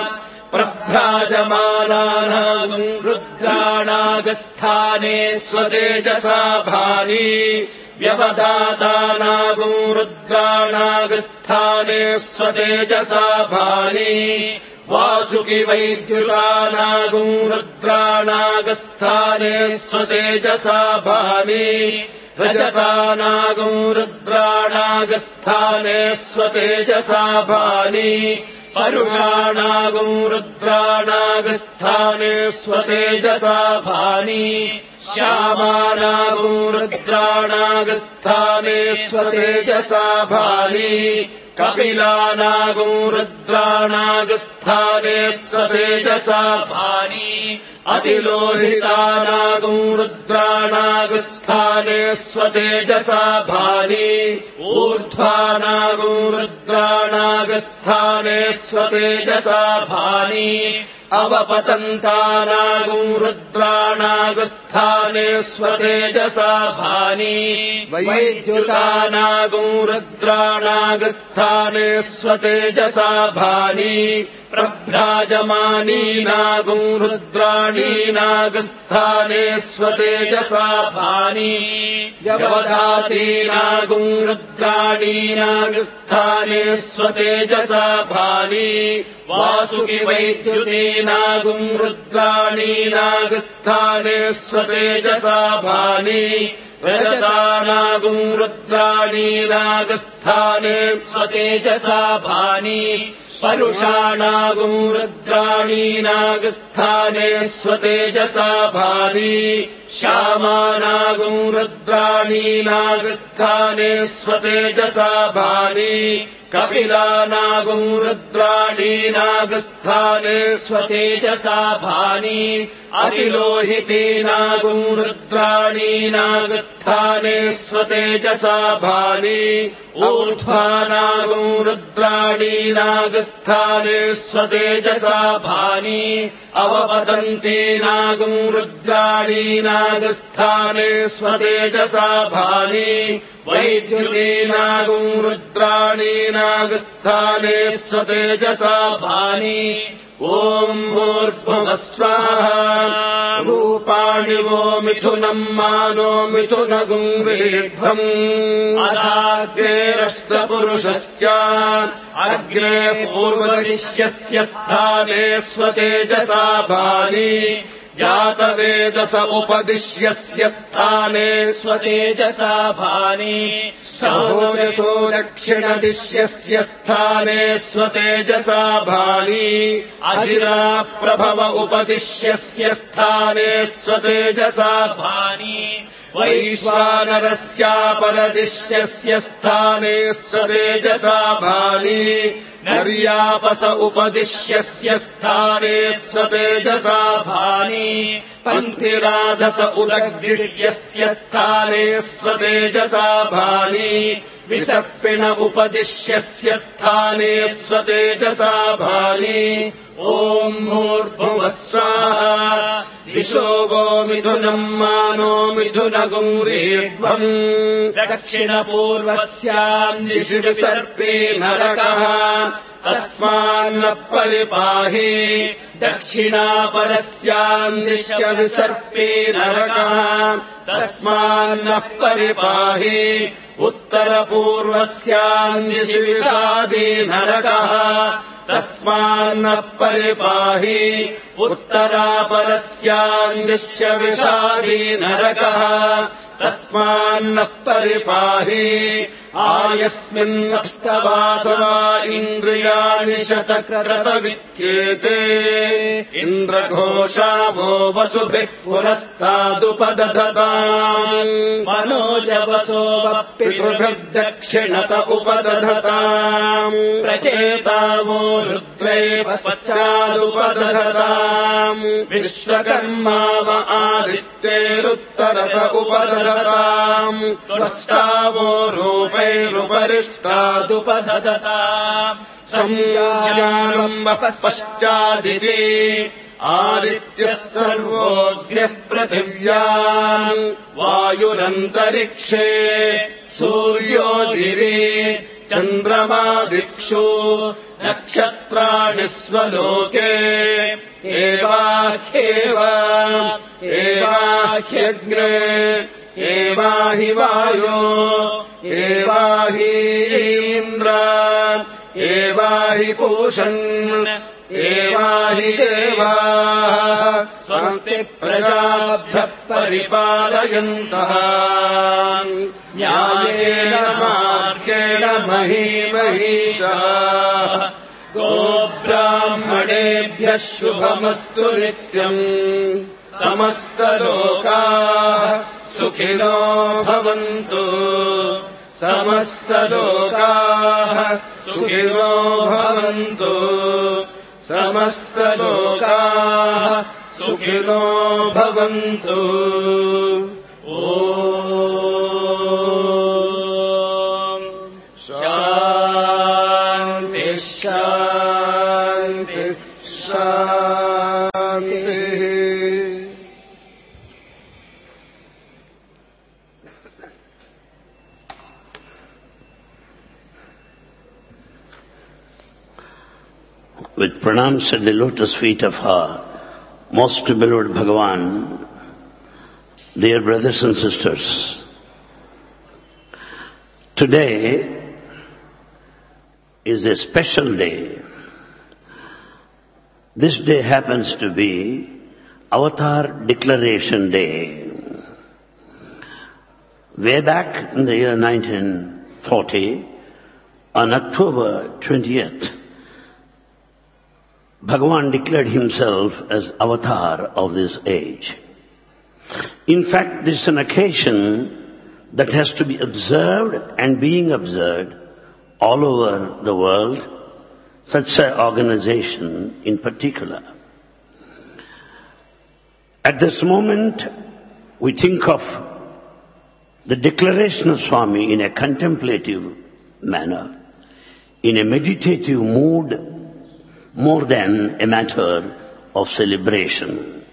प्रभ्राजमानानाम् रुद्राणागस्थाने स्वतेजसा भानि व्यवधातानागुम् रुद्राणागस्थाने स्वतेजसा भानि वासुकि वैद्युतानागुम् रुद्राणागस्थाने स्वतेजसा भानि रजतानागुम् रुद्राणागस्थाने स्वतेजसा भानि परुषाणागुम् रुद्राणागस्थाने स्वतेजसा भानि श्यामानागुम् रुद्राणागस्थाने स्वतेजसा भानि कपिलानागुम् रुद्राणागस्थाने स्वतेजसा भानि अतिलोहितानागुम् रुद्राणागस्थाने स्वतेजसा भानि ऊर्ध्वानागुम् रुद्राणागस्थाने स्वतेजसा भानि अवपतन्तानागुम् रुद्राणागस्थाने स्वतेजसा भानि वैद्युतानागुम् रुद्राणागस्थाने स्वतेजसा भानि प्रभ्राजमानीनागुम् रुद्राणीनागस्थाने स्वतेजसा भानि व्यवधातीनागुम् रुद्राणीनागस्थाने स्वतेजसा भानि वासुकि वैद्युतीनागुम् रुद्राणीनागस्थाने स्वतेजसा भानि रजतानागुम् रुद्राणीनागस्थाने स्वतेजसा भानि परुषाणागुम् रुद्राणीनागस्थाने स्वतेजसा भानि श्यामानागुम् रुद्राणीनागस्थाने स्वतेजसा भानि कपिलानागुम् रुद्राणीनागस्थाने स्वतेजसा भानि अतिलोहितीनागुम् रुद्राणीनागस्थाने स्वतेजसा भानि ऊर्ध्वानागुम् रुद्राणीनागस्थाने स्वतेजसा भानि अवपतन्तीनागुम् रुद्राणीनागस्थाने स्वतेजसा भानि वैद्युतीनागुम् रुद्राणीनागस्थाने स्वतेजसा भानि ॐ भूर्भुवः स्वाहा रूपाणि वो मिथुनम् मानो मिथुनगुंरेढ्वम् अदाग्नेरष्टपुरुषस्य अग्ने पूर्वदिश्यस्य स्थाने स्वतेजसा भानि जातवेदस उपदिश्यस्य स्थाने स्वतेजसा भानि सहोजसो दक्षिणदिश्यस्य स्थाने स्वतेजसा भानि अजिरा प्रभव उपदिश्यस्य स्थाने स्वतेजसा भानि वैश्वानरस्यापरदिश्यस्य स्थाने स्वतेजसा भानि नर्यापस उपदिश्यस्य स्थाने स्वतेजसा भानि पन्थिराधस उदग्दिश्यस्य स्थाने स्वतेजसा भानि विसर्पिण उपदिश्यस्य स्थाने स्वतेजसा भानि ॐ भूर्भुवः स्वाहा दिशो वो मिथुनम् मानो मिथुनगुंरीर्ध्वम् दक्षिणपूर्वस्याम् दिशि विसर्पे नरकः तस्मान्न परिपाहि दक्षिणापरस्याम् दिश्य विसर्पे नरकः तस्मान्न परिपाहि उत्तरपूर्वस्याम् दिशि विषादे नरकः तस्मान्न परिपाहि उत्तरापरस्याम् दिश्य विषादे नरकः तस्मान्न परिपाहि आयस्मिन् सप्तवासवा इन्द्रियाणि शतक्रतवित्येते इन्द्रघोषावो वसुभिः पुरस्तादुपदधताम् मनोजवसो पितृभिर्दक्षिणत उपदधताम् प्रचेतावो रुद्रे पश्चादुपदधताम् विश्वकर्माव आदित्यैरुत्तरत उपदधताम् त्वष्टावो रूपैरुपरिष्टादुपदधताम् संज्ञानम् पश्चादिति आदित्यः सर्वोऽग्निः पृथिव्याम् वायुरन्तरिक्षे सूर्यो दिवि चन्द्रमा दिक्षु नक्षत्राणि स्वलोके एवाह्यग्ने एवाहि वायो एवाहि इन्द्र एवाहि पूषन् एवाहि देवाः स्वस्ति प्रजाभ्यः परिपालयन्तः न्यायेन मार्गेण महीमहीषाः गोब्राह्मणेभ्यः शुभमस्तु नित्यम् समस्तलोकाः सुखिनो भवन्तु समस्तलोकाः सुखिनो भवन्तु समस्तलोकाः सुखिनो भवन्तु ॐ शान्ति शान्ति शान्तिः With pranams at the lotus feet of our most beloved Bhagavan, dear brothers and sisters, today is a special day. This day happens to be Avatar Declaration Day. Way back in the year 1940, on October 20th, Bhagavan declared himself as avatar of this age. In fact, this is an occasion that has to be observed and being observed all over the world, such an organization in particular. At this moment, we think of the declaration of Swami in a contemplative manner, in a meditative mood, more than a matter of celebration.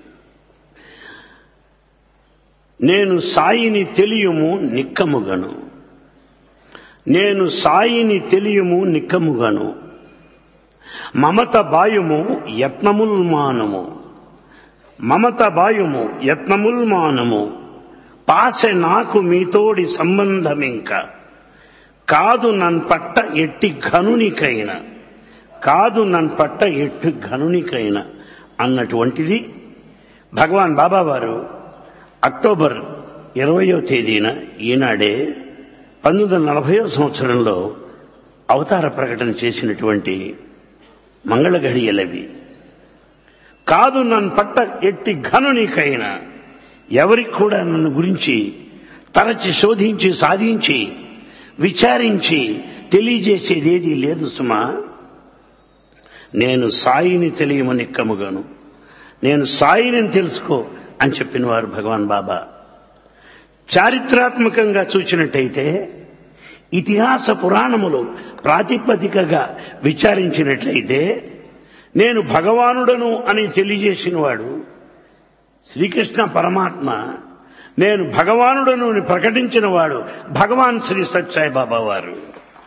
నేను సాయిని తెలియము నిక్కముగను. నేను సాయిని తెలియము నిక్కముగను. మమత బాయుము యత్నముల్ మానము. మమత బాయుము యత్నముల్ మానము. పాసె నాకు మీతోడి సంబంధమింక. కాదు నన్ పట్ట ఎట్టి ఘనునికైన. కాదు నన్ పట్ట ఎట్టు ఘనునికైన అన్నటువంటిది భగవాన్ బాబా వారు అక్టోబర్ 20వ తేదీన ఈనాడే 1940వ సంవత్సరంలో అవతార ప్రకటన చేసినటువంటి మంగళ ఘడియలవి. కాదు నన్ను పట్ట ఎట్టి ఘనునికైన, ఎవరికి కూడా నన్ను గురించి తరచి శోధించి సాధించి విచారించి తెలియజేసేదేదీ లేదు సుమా. నేను సాయిని తెలియము నిక్కముగాను, నేను సాయిని తెలుసుకో అని చెప్పినవారు భగవాన్ బాబా. చారిత్రాత్మకంగా చూచినట్టయితే ఇతిహాస పురాణములు ప్రాతిపదికగా విచారించినట్లయితే నేను భగవానుడను అని తెలియజేసినవాడు శ్రీకృష్ణ పరమాత్మ, నేను భగవానుడను అని ప్రకటించిన వాడు భగవాన్ శ్రీ సత్యసాయి బాబా వారు.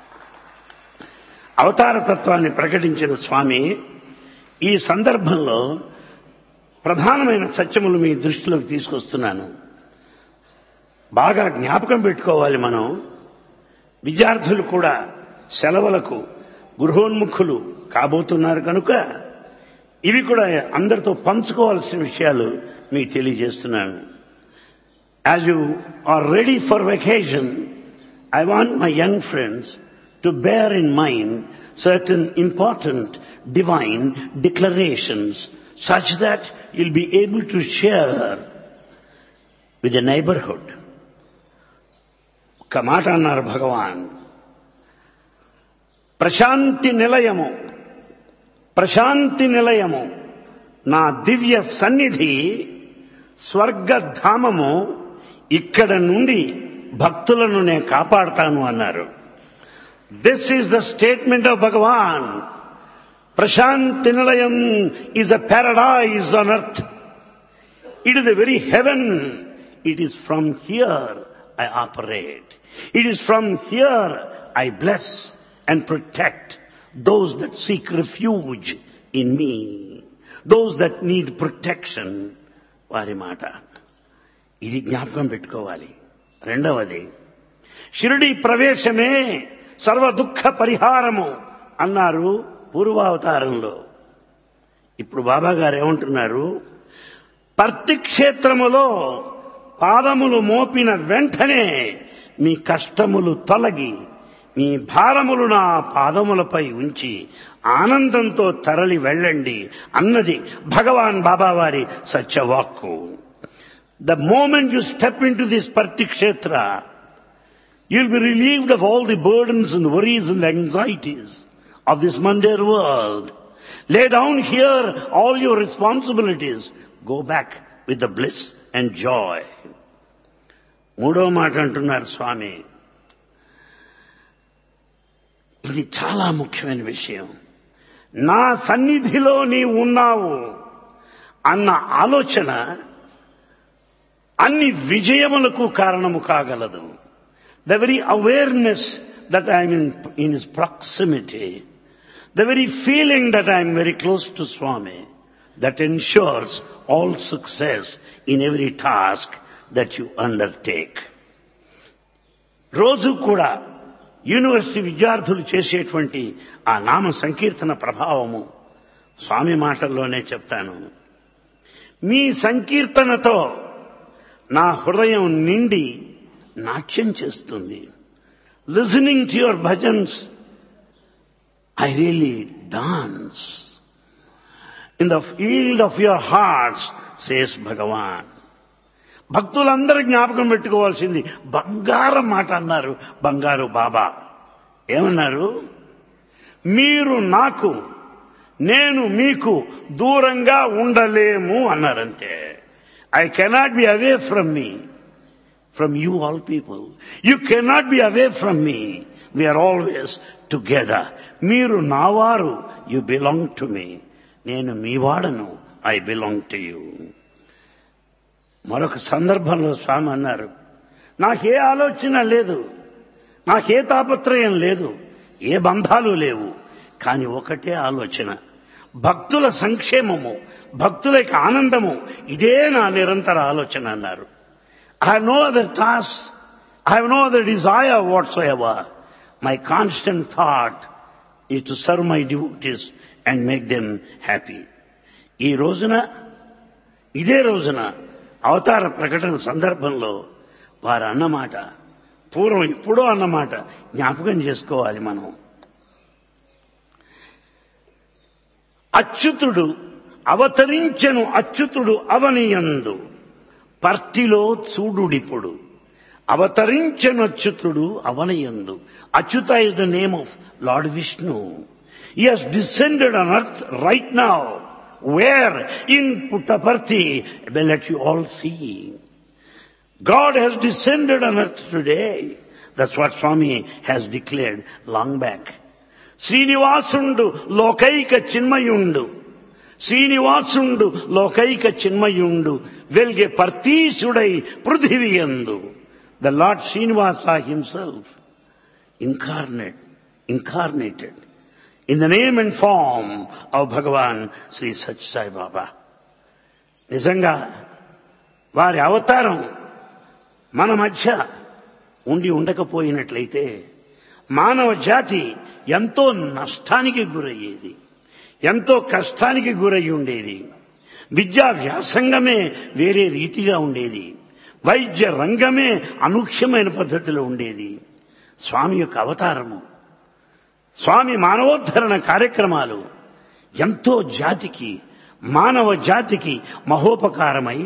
అవతార తత్వాన్ని ప్రకటించిన స్వామి ఈ సందర్భంలో ప్రధానమైన సత్యములు మీ దృష్టిలోకి తీసుకొస్తున్నాను. బాగా జ్ఞాపకం పెట్టుకోవాలి మనం. విద్యార్థులు కూడా సెలవులకు గృహోన్ముఖులు కాబోతున్నారు కనుక ఇవి కూడా అందరితో పంచుకోవాల్సిన విషయాలు మీకు తెలియజేస్తున్నాను. As you are ready for vacation, I want my young friends to bear in mind certain important divine declarations such that you'll be able to share with the neighborhood. ఒక్క మాట అన్నారు భగవాన్, ప్రశాంతి నిలయము, ప్రశాంతి నిలయము, నా దివ్య సన్నిధి, స్వర్గధామము, ఇక్కడ నుండి భక్తులను నేను కాపాడతాను అన్నారు. This is the statement of Bhagwan. Prashanti Nilayam is a paradise on earth. It is the very heaven. It is from here I operate. It is from here I bless and protect those that seek refuge in me, those that need protection. వారి మాట ఇది జ్ఞాపకం పెట్టుకోవాలి. రెండవది, షిరిడి ప్రవేశమే సర్వ దుఃఖ పరిహారము అన్నారు పూర్వావతారంలో. ఇప్పుడు బాబా గారు ఏమంటున్నారు, పర్తి క్షేత్రములో పాదములు మోపిన వెంటనే మీ కష్టములు తొలగి మీ భారములు నా పాదములపై ఉంచి ఆనందంతో తరలి వెళ్ళండి అన్నది భగవాన్ బాబా వారి సత్యవాక్కు. The moment you step in to this Parthi క్షేత్ర, you'll be relieved of all the burdens and worries and anxieties of this mundane world. Lay down here all your responsibilities. Go back with the bliss and joy. మూడో మాట అంటున్నారు స్వామి, ఇది చాలా ముఖ్యమైన విషయం. నా సన్నిధిలో నీవు ఉన్నావు అన్న ఆలోచన అన్ని విజయములకు కారణము కాగలదు. The very awareness that I am in his proximity, the very feeling that I am very close to Swami, that ensures all success in every task that you undertake. రోజు కూడా యూనివర్సిటీ విద్యార్థులు చేసేటువంటి ఆ నామ సంకీర్తన ప్రభావము స్వామి మాటల్లోనే చెప్తాను. మీ సంకీర్తనతో నా హృదయం నిండి నాట్యం చేస్తుంది. Listening to your bhajans I really dance in the field of your hearts says Bhagwan. భక్తులందరూ జ్ఞాపకం పెట్టుకోవాల్సింది బంగారం మాట అన్నారు బంగారు బాబా. ఏమన్నారు? మీరు నాకు, నేను మీకు దూరంగా ఉండలేము అన్నారంతే. I cannot be away from me, from you all people. You cannot be away from me. We are always together. Meeru navaru, you belong to me. Nenu mee vaadanu, I belong to you. మరొక సందర్భంలో స్వామి అన్నారు, నాకే ఆలోచన లేదు, నాకే తాపత్రయం లేదు, ఏ బంధాలు లేవు, కానీ ఒకటే ఆలోచన, భక్తుల సంక్షేమము, భక్తుల యొక్క ఆనందము, ఇదే నా నిరంతర ఆలోచన అన్నారు. I have no other task, I have no other desire whatsoever. My constant thought is to serve my devotees and make them happy. ఈ రోజున, ఇదే రోజున అవతార ప్రకటన సందర్భంలో వారు అన్నమాట, పూర్వం ఎప్పుడో అన్నమాట జ్ఞాపకం చేసుకోవాలి మనం. అచ్యుతుడు అవతరించెను, అచ్యుతుడు అవనియందు పర్తిలో చూడుడిప్పుడు. అవతరించెను అచ్యుతుడు అవనియందు. Achyuta is the name of Lord Vishnu. He has descended on earth right now. Where? In Puttaparthi. Well, let you all see. God has descended on earth today. That's what Swami has declared long back. Srinivasundu lokaika chinmayundu. Srinivasundu lokaika chinmayundu. Velge partisudai prudhiviyandu. The Lord Srinivasa himself incarnated in the name and form of Bhagavan Sri Sathya Sai Baba. నిజంగా వారి అవతారం మన మధ్య ఉండి ఉండకపోయినట్లయితే మానవ జాతి ఎంతో నష్టానికి గురయ్యేది, ఎంతో కష్టానికి గురై ఉండేది. విద్యా వ్యాసంగమే వేరే రీతిగా ఉండేది, వైద్య రంగమే అనూహ్యమైన పద్ధతిలో ఉండేది. స్వామి యొక్క అవతారము, స్వామి మానవోద్ధరణ కార్యక్రమాలు ఎంతో జాతికి, మానవ జాతికి మహోపకారమై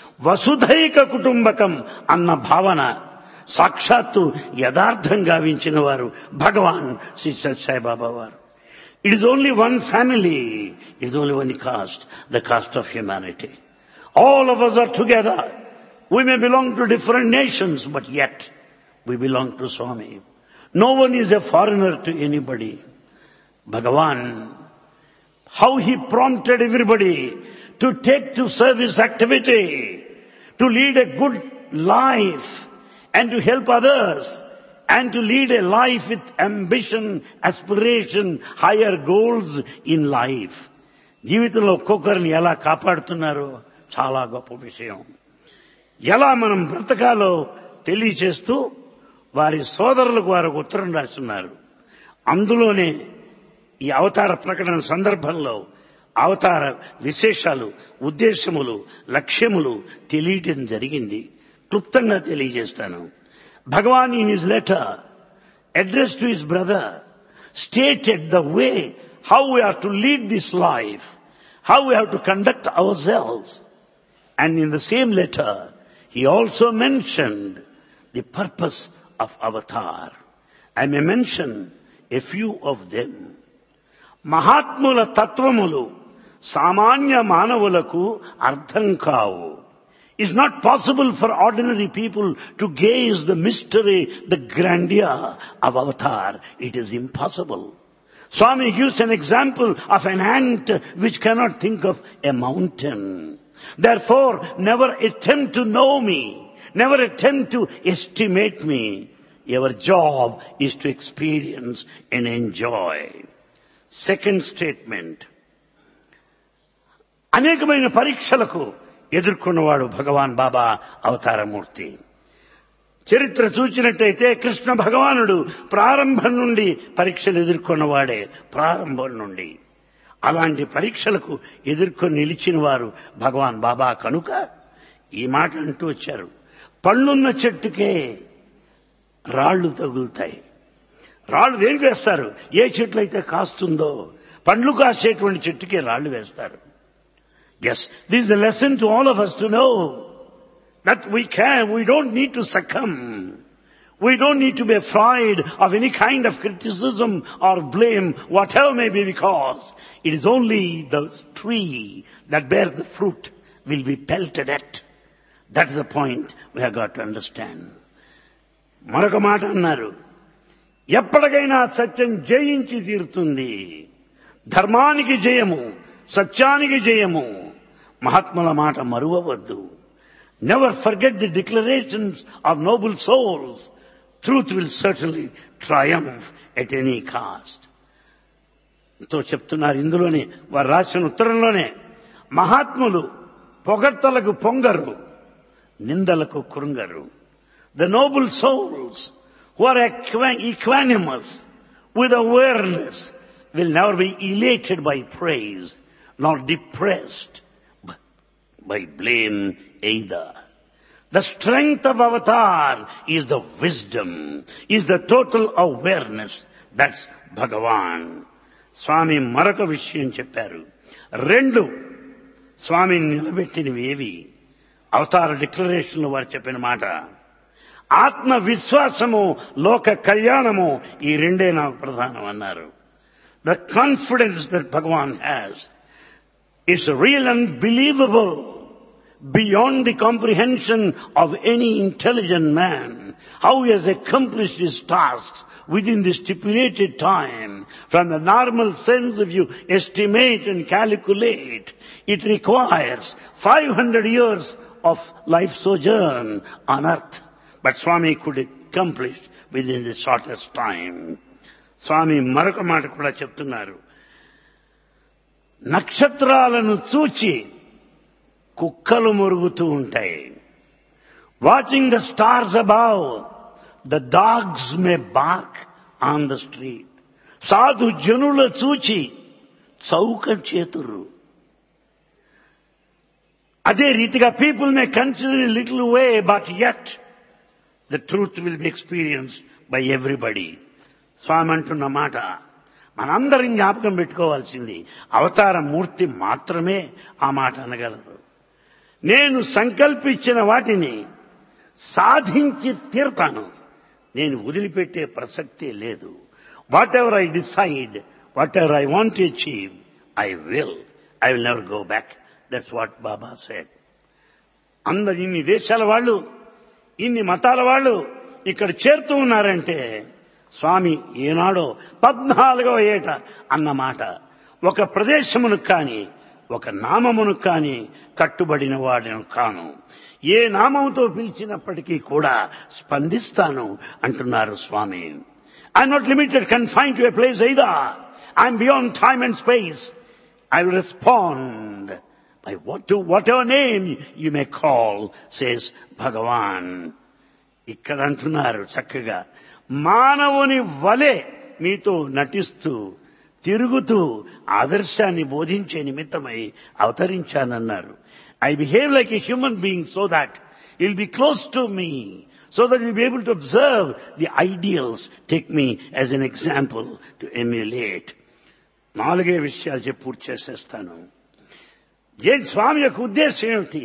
వసుధైక కుటుంబకం అన్న భావన సాక్షాత్తు యథార్థం గావించిన వారు భగవాన్ శ్రీ సత్య సాయి బాబా వారు. It is only one family, it is only one caste, the caste of humanity. All of us are together. We may belong to different nations, but yet we belong to Swami. No one is a foreigner to anybody. Bhagavan, how he prompted everybody to take to service activity, to lead a good life and to help others and to lead a life with ambition, aspiration, higher goals in life. జీవితంలో ఒక్కొక్కరిని ఎలా కాపాడుతున్నారో చాలా గొప్ప విషయం. ఎలా మనం బ్రతకాలో తెలియచేస్తూ వారి సోదరులకు వారు ఉత్తరం రాస్తున్నారు. అందులోనే ఈ అవతార ప్రకటన సందర్భంలో అవతార విశేషాలు, ఉద్దేశములు, లక్ష్యములు తెలియటం జరిగింది. క్లుప్తంగా తెలియజేస్తాను. Bhagavan in his letter addressed to his brother stated the way how we are to lead this life, how we have to conduct ourselves. And in the same letter, he also mentioned the purpose of avatar. I may mention a few of them. Mahatmula tattvamulu samanya manavalahu ardham kavu. It's not possible for ordinary people to gaze the mystery, the grandeur of avatar. It is impossible. Swami gives an example of an ant which cannot think of a mountain. Therefore, never attempt to know me. Never attempt to estimate me. Your job is to experience and enjoy. Second statement. అనేకమైన పరీక్షలకు ఎదుర్కొన్నవాడు భగవాన్ బాబా అవతారమూర్తి. చరిత్ర చూచినట్టయితే కృష్ణ భగవానుడు ప్రారంభం నుండి పరీక్షలు ఎదుర్కొన్నవాడే, ప్రారంభం నుండి. అలాంటి పరీక్షలకు ఎదుర్కొని నిలిచిన వారు భగవాన్ బాబా కనుక ఈ మాట అంటూ వచ్చారు. పళ్ళున్న చెట్టుకే రాళ్లు తగులుతాయి. రాళ్లు దేనికి వేస్తారు? ఏ చెట్లు అయితే కాస్తుందో పండ్లు కాసేటువంటి చెట్టుకే రాళ్లు వేస్తారు. Yes, this is a lesson to all of us to know that we don't need to succumb. We don't need to be afraid of any kind of criticism or blame, whatever may be, because it is only the tree that bears the fruit will be pelted at. That is the point we have got to understand. మరొక మాట అన్నారు, ఎప్పటికైనా సత్యం జయించి తీరుతుంది. ధర్మానికి జయము, సత్యానికి జయము. మహాత్ముల మాట మరువవద్దు. Never forget the declarations of noble souls. Truth will certainly triumph at any cost. తో చెప్తున్నారు. ఇందులోనే వారు రాసిన ఉత్తరంలోనే మహాత్ములు పొగడ్తలకు పొంగరు, నిందలకు కృంగరు. The noble souls who are equanimous with awareness will never be elated by praise nor depressed by blame either. The strength of avatar is the wisdom, is the total awareness. That's Bhagavan. Swami మరొక విషయం చెప్పారు. రెండు స్వామి నిలబెట్టినవి ఏవి? అవతార డిక్లరేషన్లో వారు చెప్పిన మాట, ఆత్మ విశ్వాసము, లోక కళ్యాణము, ఈ రెండే నాకు ప్రధానం అన్నారు. The confidence that Bhagavan has is real and believable. beyond the comprehension of any intelligent man, how he has accomplished his tasks within the stipulated time. From the normal sense, if you estimate and calculate, it requires 500 years of life sojourn on earth. But Swami could accomplish within the shortest time. Swami మరొక మాట కూడా చెప్తున్నారు. నక్షత్రాలను చూచి కుక్కలు మురుగుతూ ఉంటాయి. Watching the stars above, the dogs may bark on the street. సాధు జనుల చూచి చౌక చేతురు. అదే రీతిగా people may consider a little way, but yet the truth will be experienced by everybody. స్వామి అంటున్న మాట మనందరం జ్ఞాపకం పెట్టుకోవాల్సింది, అవతార మూర్తి మాత్రమే ఆ మాట అనగలరు. నేను సంకల్పించిన వాటిని సాధించి తీరుతాను, నేను వదిలిపెట్టే ప్రసక్తే లేదు. Whatever I decide, whatever I want to achieve, I will never go back. That's what Baba said. అందరు ఇన్ని దేశాల వాళ్ళు, ఇన్ని మతాల వాళ్ళు ఇక్కడ చేరుతూ ఉన్నారంటే స్వామి ఏనాడో 14వ ఏట అన్నమాట. ఒక ప్రదేశమును కాని ఒక నామమును కాని కట్టుబడిన వాడిని కాను, ఏ నామంతో పిలిచినప్పటికీ కూడా స్పందిస్తాను అంటున్నారు Swami. I'm not limited, confined to a place either. I'm beyond time and space. I will respond by whatever name you may call, says Bhagwan. ఇక్కడ అంటున్నారు చక్కగా, మానవుని వలె మీతో నటిస్తూ తిరుగుతూ ఆదర్శాన్ని బోధించే నిమిత్తమై అవతరించానన్నారు. I behave like a human being so that you'll be close to me, so that you'll be able to observe the ideals. Take me as an example to emulate. 4 విషయాలు చెప్పి పూర్తి చేసేస్తాను. ఏం స్వామి యొక్క ఉద్దేశం ఏమిటి?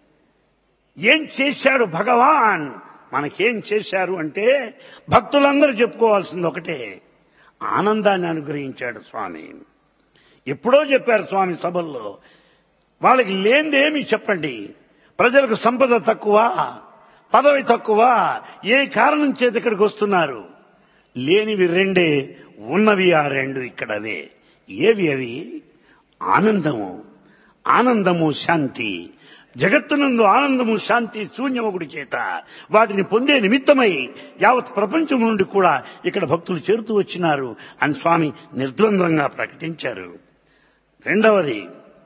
ఏం చేశాడు భగవాన్? మనకేం చేశారు అంటే భక్తులందరూ చెప్పుకోవాల్సింది ఒకటే, ఆనందాన్ని అనుగ్రహించాడు స్వామి. ఎప్పుడో చెప్పారు స్వామి సభల్లో, వాళ్ళకి లేనిదేమి చెప్పండి. ప్రజలకు సంపద తక్కువ, పదవి తక్కువ, ఏ కారణం చేత ఇక్కడికి వస్తున్నారు? లేనివి 2, ఉన్నవి ఆ 2 ఇక్కడవే. ఏవి అవి? ఆనందము, ఆనందము శాంతి. జగత్తునందు ఆనందము శాంతి శూన్యమొకటి చేత వాటిని పొందే నిమిత్తమై యావత్ ప్రపంచం నుండి కూడా ఇక్కడ భక్తులు చేరుతూ వచ్చినారు అని స్వామి నిర్ద్వంద్వంగా ప్రకటించారు. 2వది,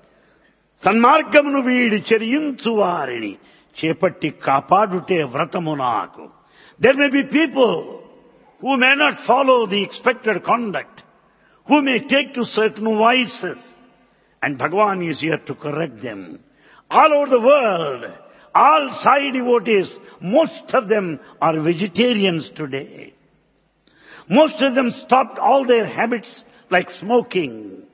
సన్మార్గమును వీడి చెరియించు వారిని చేపట్టి కాపాడుటే వ్రతము నాకు. There may be people who may not follow the expected conduct, who may take to certain vices, and Bhagavan is here to correct them. All over the world, all Sai devotees, most of them are vegetarians today. Most of them stopped all their habits like smoking,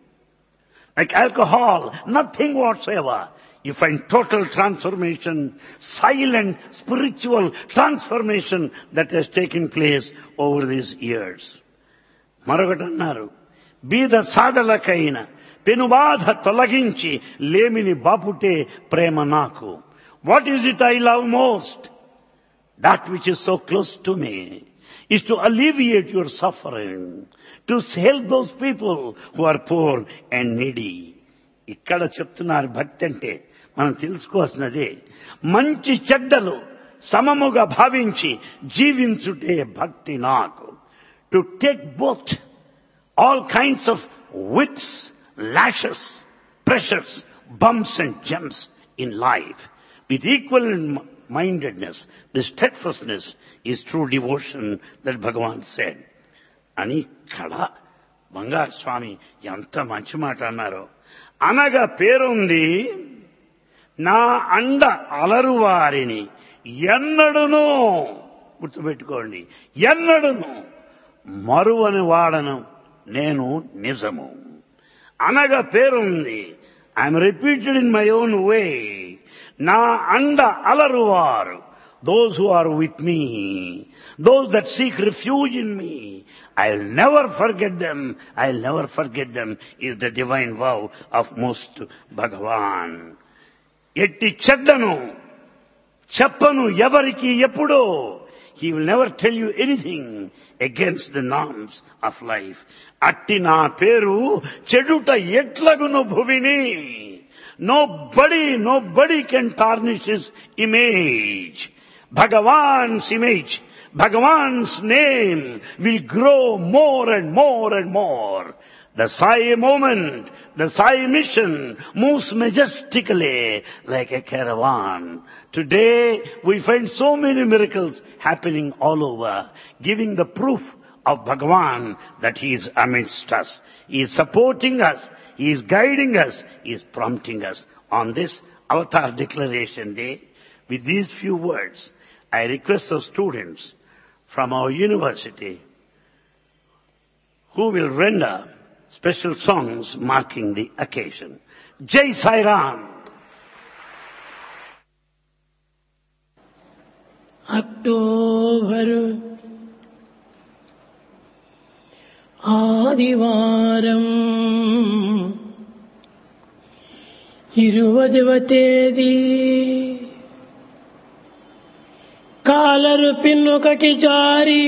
like alcohol, nothing whatsoever. You find total transformation, silent spiritual transformation that has taken place over these years. మరొకటన్నారు, బీద సాధలకైన పెనుబాధ తొలగించి లేమిని బాపుటే ప్రేమ నాకు. What is it I love most? That which is so close to me is to alleviate your suffering, to help those people who are poor and needy. ఇక్కడ చెప్తున్నారు భక్తి అంటే మనం తెలుసుకోవాల్సినదే, మంచి చెడ్డలు సమముగా భావించి జీవించుటే భక్తి నాకు. To take both all kinds of whips, lashes, pressures, bumps and jumps in life with equal mindedness, the steadfastness is true devotion that Bhagavan said. అని కళ బంగారు స్వామి ఎంత మంచి మాట అన్నారో. అనగా పేరుంది నా అండ అలరు వారిని ఎన్నడును, గుర్తుపెట్టుకోండి, ఎన్నడును మరువని వాడను నేను నిజము. అనగా పేరుంది, I'm repeated in my own way. నా అండ అలరువారు, those who are with me, those that seek refuge in me, I'll never forget them, I'll never forget them, is the divine vow of most Bhagavan. ఎట్టి చెడ్డను చెప్పను ఎవరికి ఎప్పుడో. He will never tell you anything against the norms of life. అట్టి నా పేరు చెడుట ఎట్లగును భువిని. Nobody can tarnish his image. Bhagavan's image, Bhagavan's name will grow more and more and more. The Sai movement, the Sai mission moves majestically like a caravan. Today we find so many miracles happening all over, giving the proof of Bhagavan that He is amidst us. He is supporting us. He is guiding us. He is prompting us. On this Avatar Declaration Day, with these few words, I request the students from our university who will render special songs marking the occasion. Jai Sai Ram. అక్టోబరు ఆదివారం 20వ తేదీ collar పిన్నొకటి జారి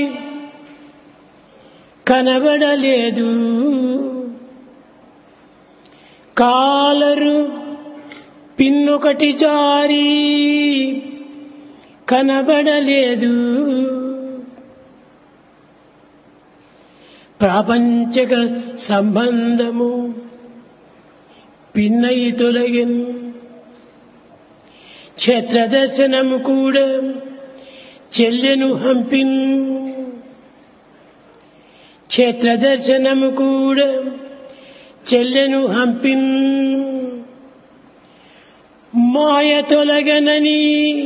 కనబడలేదు. Collar పిన్నొకటి జారి కనబడలేదు. ప్రాపంచక సంబంధము పిన్నయి తొలగిన్. క్షేత్రదర్శనము కూడా చెల్లెను హంపిన్. క్షేత్రదర్శనము కూడా చెల్లెను హంపిన్. మాయ తొలగనని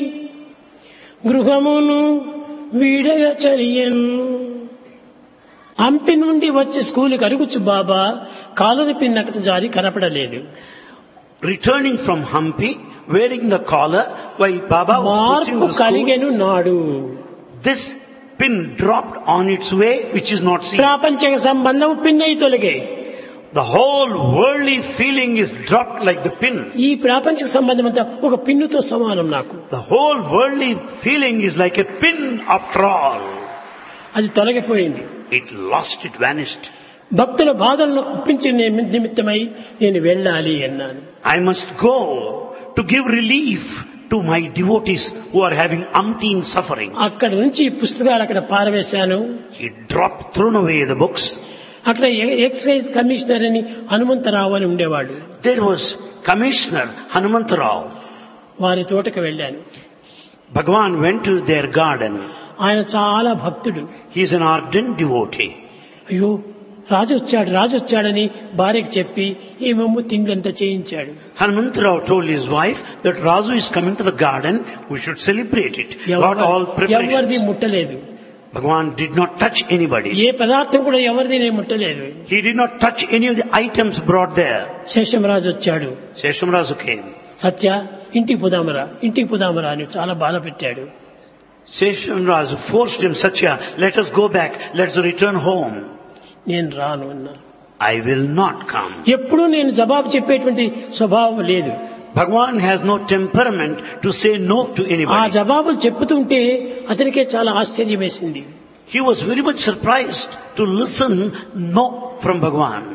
గృహమును వీడగ చరియన్. హంపి నుండి వచ్చి స్కూలుకి అరుగుచ్చు బాబా కాలరు పిన్ అక్కడ జారి కనపడలేదు. Returning from Hampi, wearing the collar, while Baba was pushing మార్పు the school, కలిగెను నాడు. this pin dropped on its way, which is not seen. ప్రాపంచక సంబంధం పిన్నయి తొలగే. The whole worldly feeling is dropped like the pin. ఈ ప్రాపంచక సంబంధం అంతా ఒక పిన్నుతో సమానం నాకు. The whole worldly feeling is like a pin after all. అది తొలగిపోయింది. It lost, it vanished. భక్తుల బాధలను ఒప్పించే నిమిత్తమై నేను వెళ్ళాలి అన్నాను. I must go to give relief to my devotees who are having umpteen sufferings. అక్కడ నుంచి పుస్తకాలు అక్కడ పారవేశాను. He dropped, thrown away the books. అక్కడ ఎక్సైజ్ కమిషనర్ అని హనుమంతరావు అని ఉండేవాడు. There was Commissioner Hanumantarao. వారి తోటకు వెళ్ళాను. Bhagavan went to their garden. ఆయన చాలా భక్తుడు. He is an ardent devotee. అయ్యో రాజు వచ్చాడని భార్యకు చెప్పి ఈ మమ్ము తిండ్లంతా చేయించాడు. Hanumantarao told his wife that Raju is coming to the garden, we should celebrate it. Got all ఎవరిది preparations. ముట్టలేదు. Bhagavan did not touch anybody. ఏ పదార్థం కూడా ఎవరిది నేను ముట్టలేదు. He did not touch any of the items brought there. Seshamraju వచ్చాడు. Seshamrazu came. సత్య ఇంటికి పోదామరా అని చాలా బాధ పెట్టాడు. Seshamrazu forced him, Satya, let us go back, let's return home. నేను రాను అన్నా. I will not come. ఎప్పుడూ నేను జవాబు చెప్పేటువంటి స్వభావం లేదు. Bhagavan has no temperament to say no to ఆ anybody. జవాబులు చెప్పుతుంటే అతనికే చాలా ఆశ్చర్యం వేసింది. He was very much surprised to listen no from Bhagavan.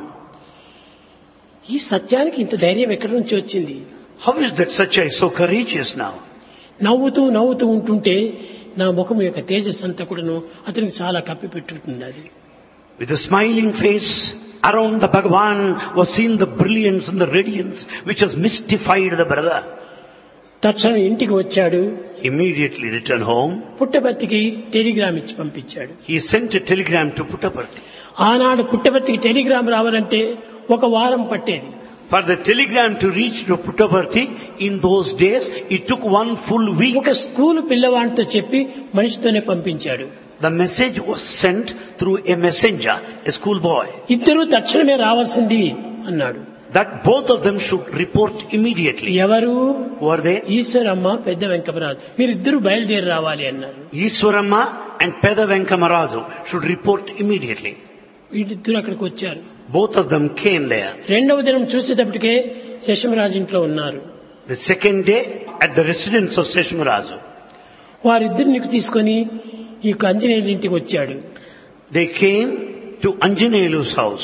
ఈ సత్యానికి ఇంత ధైర్యం ఎక్కడి నుంచి వచ్చింది? How is that Satya is so courageous now? నవ్వుతూ ఉంటుంటే నా ముఖం యొక్క తేజస్ అంతా కూడాను అతనికి చాలా కప్పిపెట్టుతున్నది. With a smiling face, around the Bhagavan was seen the brilliance and the radiance which has mystified the brother. తక్షణం ఇంటికి వచ్చాడు. Immediately returned home. పుట్టపర్తికి టెలిగ్రామ్ ఇచ్చి పంపించాడు. He sent a telegram to Puttaparthi. ఆనాడు పుట్టపర్తికి టెలిగ్రామ్ రావాలంటే ఒక వారం పట్టేది. For the telegram to reach to Puttaparthi, in those days, it took 1 full week. ఒక స్కూలు పిల్లవాడితో చెప్పి మనిషితోనే పంపించాడు. The message was sent through a messenger, a schoolboy, ఇద్దరూ తక్షణమే రావాల్సింది అన్నాడు. that both of them should report immediately. ఎవరు? Who are they? ఈశ్వరమ్మ పెద్ద వెంకమరాజు మీరిద్దరూ బయలుదేరి రావాలి అన్నారు. Iswaramma and Peda Venkamarazu should report immediately. వీళ్ళిద్దరూ అక్కడికి వచ్చారు. Both of them came there. రెండవ దినం చూసేటప్పటికే శేషమరాజు ఇంట్లో ఉన్నారు. The second day, at the residence of Seshmarazu, వారిద్దరిని తీసుకొని ఈ ఆంజనేయుల ఇంటికి వచ్చాడు. they came to Anjaneyalu's house.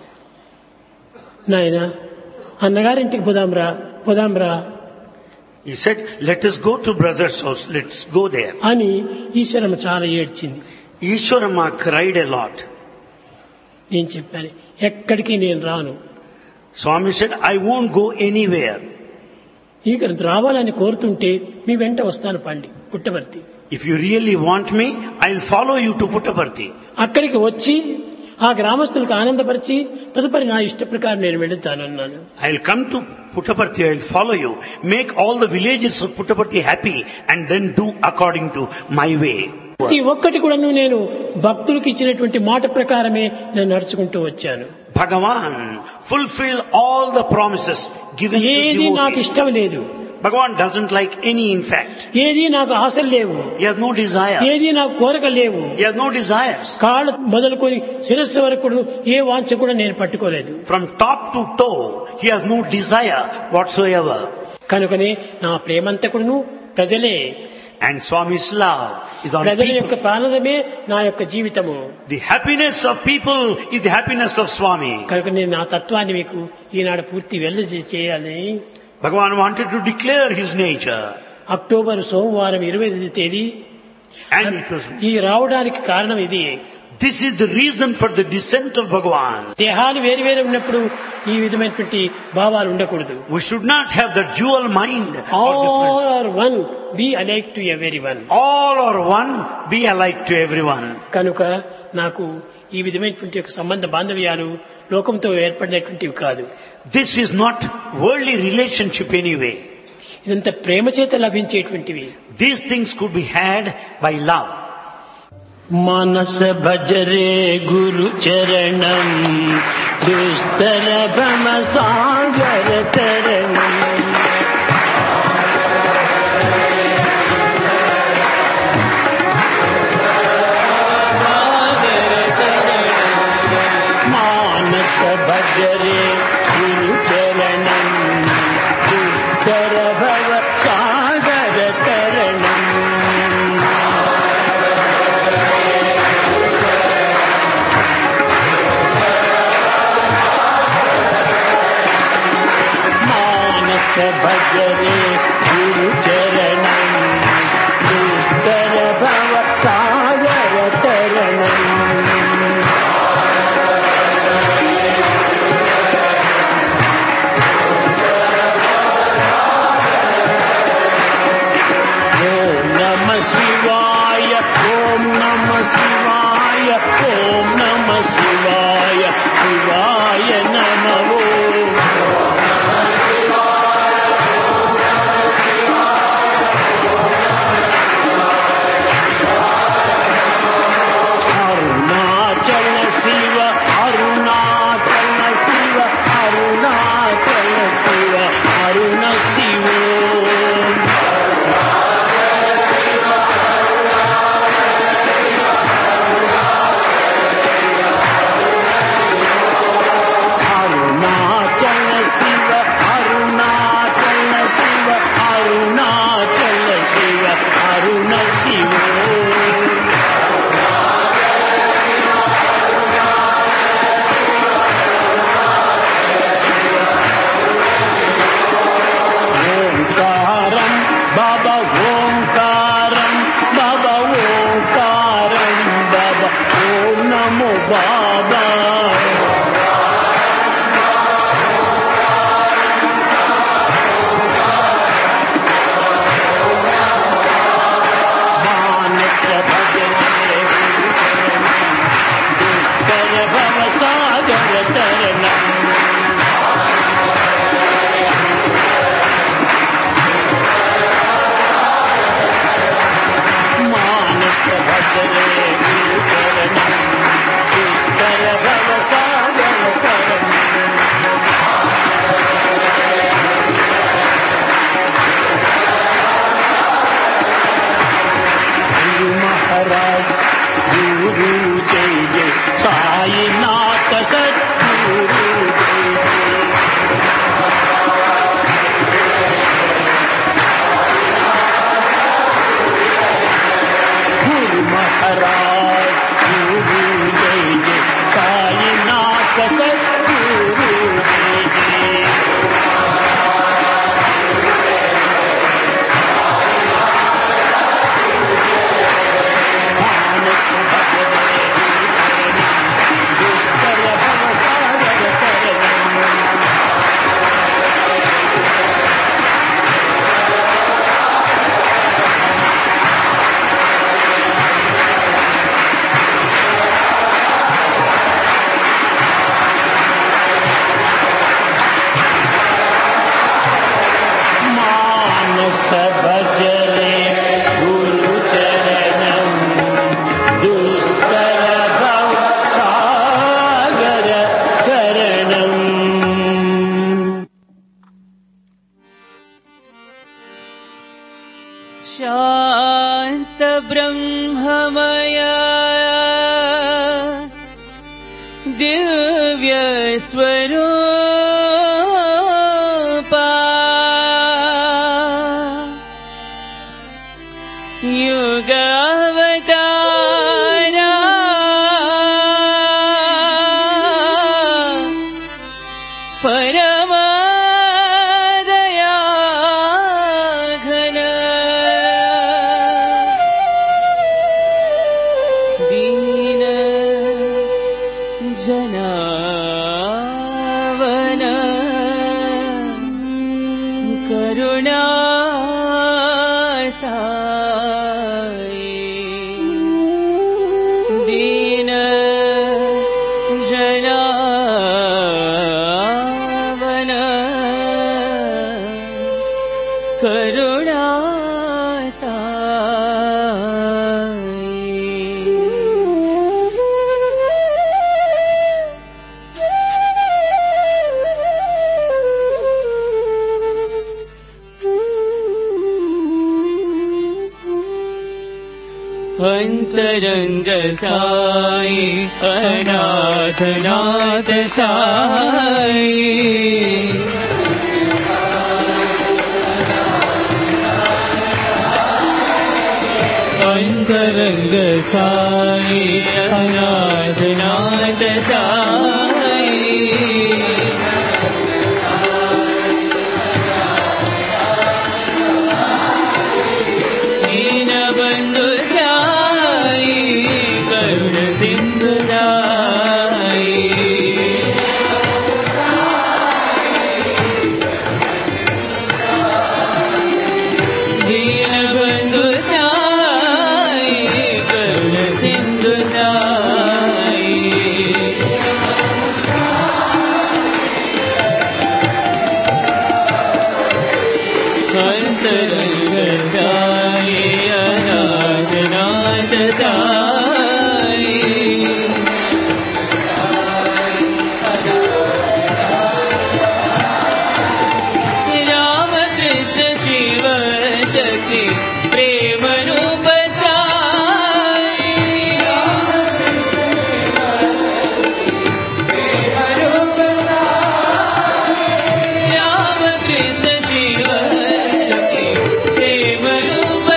నాయన అన్నగారింటికి పోదాంరా He said, let us go to brother's house, let's go there. అని ఈశ్వరమ్మ చాలా ఏడ్చింది. Ishwarama cried a lot. నేను చెప్పాను, ఎక్కడికి నేను రాను. Swami said, I won't go anywhere. ఇక రావాలని కోరుతుంటే మీ వెంట వస్తాను పండి Puttaparthi. If you really want me, I'll follow you to Puttaparthi. అక్కడికి వచ్చి ఆ గ్రామస్తులకు ఆనందపరిచి తదుపరి నా ఇష్ట ప్రకారం నేను వెళుతానన్నాను. I'll come to Puttaparthi, I'll follow you. Make all the villagers of Puttaparthi happy and then do according to my way. ప్రతి ఒక్కటి కూడా నేను భక్తులకు ఇచ్చినటువంటి మాట ప్రకారమే నేను నడుచుకుంటూ వచ్చాను. Bhagavan fulfill all the promises given to ఏది నాకు devotees. ఇష్టం లేదు, Bhagavan doesn't like any in fact. ఏది నాకు ఆశలు లేవు, He has no desire. ఏది నాకు కోరిక లేవు. He has no desires. కాళ్ళు మొదలుకొని శిరస్సు వరకు కూడా ఏ వాంఛ కూడా నేను పట్టుకోలేదు. From top to toe, he has no desire whatsoever. కనుకనే నా ప్రేమంతా కూడాను ప్రజలే. And Swami's love is on ప్రజల యొక్క people. ప్రాణమే నా యొక్క జీవితము. The happiness of people is the happiness of Swami. కనుక నేను నా తత్వాన్ని మీకు ఈనాడు పూర్తి చేయాలని Bhagavan wanted to declare his nature. అక్టోబర్ సోమవారం 25వ తేదీ And it was, ఈ రావడానికి కారణం ఇది. this is the reason for the descent of Bhagavan. దేహాలు వేరు ఉన్నప్పుడు ఈ విధమైనటువంటి భావాలు ఉండకూడదు. We should not have the dual mind or all difference. Are one, be alike to everyone. All are one, be alike to everyone. కనుక నాకు ఈ విధమైనటువంటి యొక్క సంబంధ బాంధవ్యాలు లోకంతో ఏర్పడినటువంటివి కాదు. This is not worldly relationship anyway. ఇదంతా ప్రేమ చేత లభించేటువంటివి. These things could be had by love. మనస భజరే గురు చరణం దుస్తర భ్రమ సాగర తరణం. మానస భజరే గురు చరణం దుస్తర భవ సాగర తరణం. భజరే గురు చరణం దుస్తర భవ సాగర తరణం. ఓం నమ శివాయ, ఓం నమ శివాయ, ఓం నమ శివాయ, శివాయ నమః. शांत ब्रह्ममय दिव्य स्वरूपा युगावतारा परमादया घन दीन जनावन करुणा दीन जनावन करुणा अंतरंग साई अनाथ नाथ साई अंतरंग साई अनाथ नाथ साई दीन बंधु करुण सिंधु दीन बंधु करुण सिंधु अंतरंग साई अनाथ नाथ साई राम कृष्ण शिव शक्ति प्रेम रूप राम कृष्ण शिव शक्ति प्रेम रूप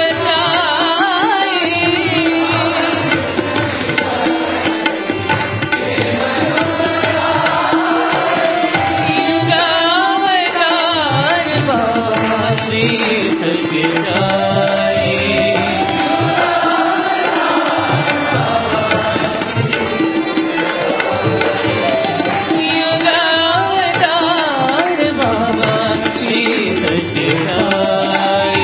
युगावतार बाबा श्री सत्यसाई युगावतार बाबा श्री सत्यसाई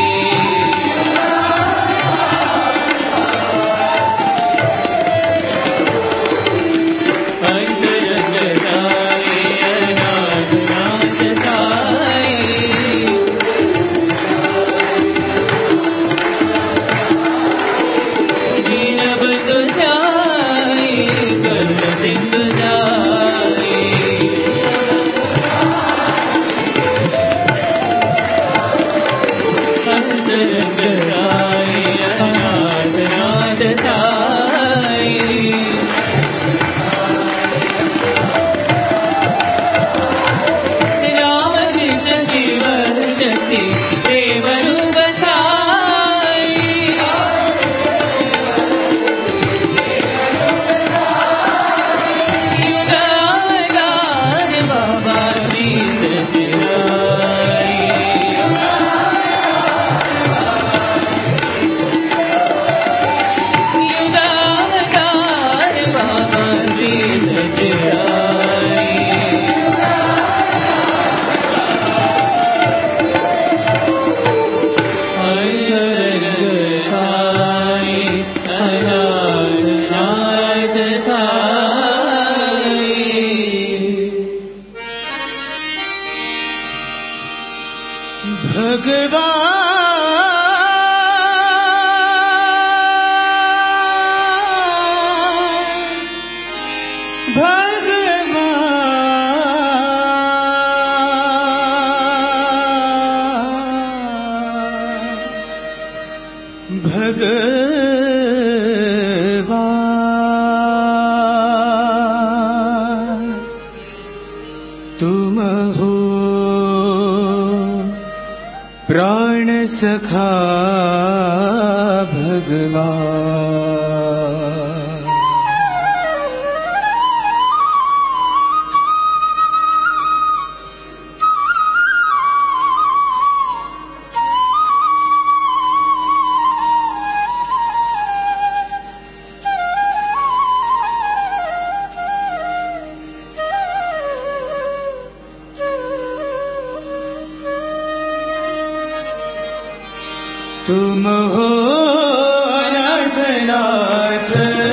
अंतरंग साई अनाथ नाथ साई दीन बंधु साई करुण सिंधु साई अंतरंग साई अनाथ नाथ साई राम कृष्ण शिव शक्ति प्रेम रूप युगावतार बाबा श्री सत्यसाई युगावतार बाबा श्री सत्यसाई अंतरंग साई अनाथ नाथ साई भगवान। 「 भगवान तुम हो प्राण सखा भगवान। तुम हो अनाथनाथ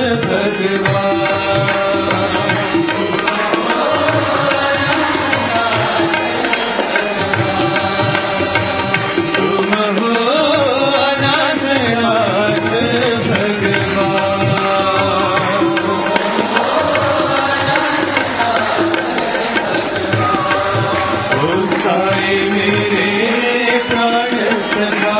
भगवान। तुम हो अनाथनाथ भगवान। ओ साई मेरे प्राण सखा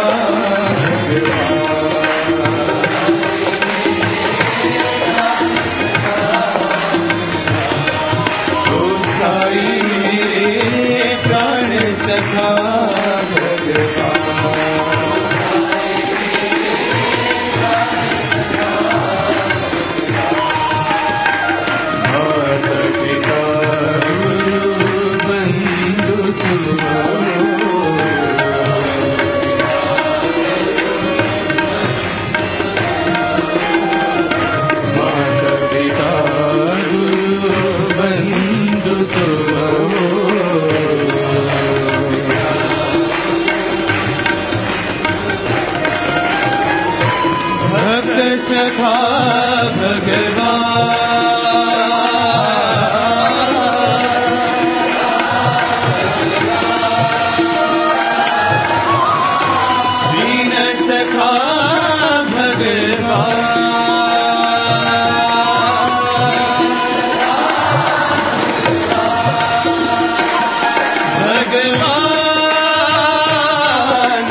सखा भगवान। दीन सखा भगवान।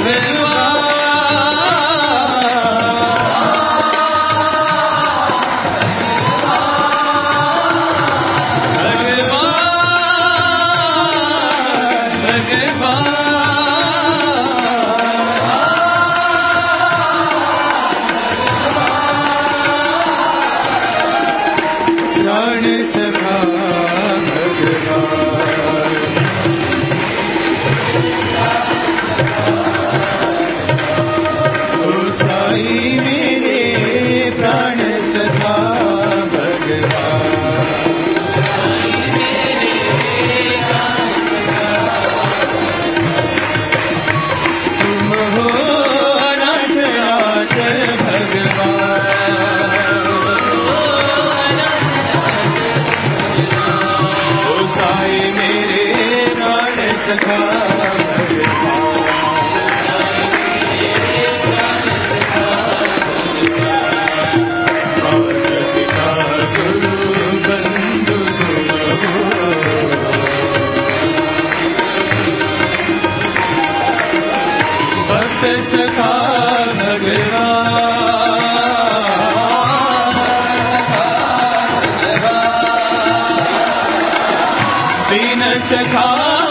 सखा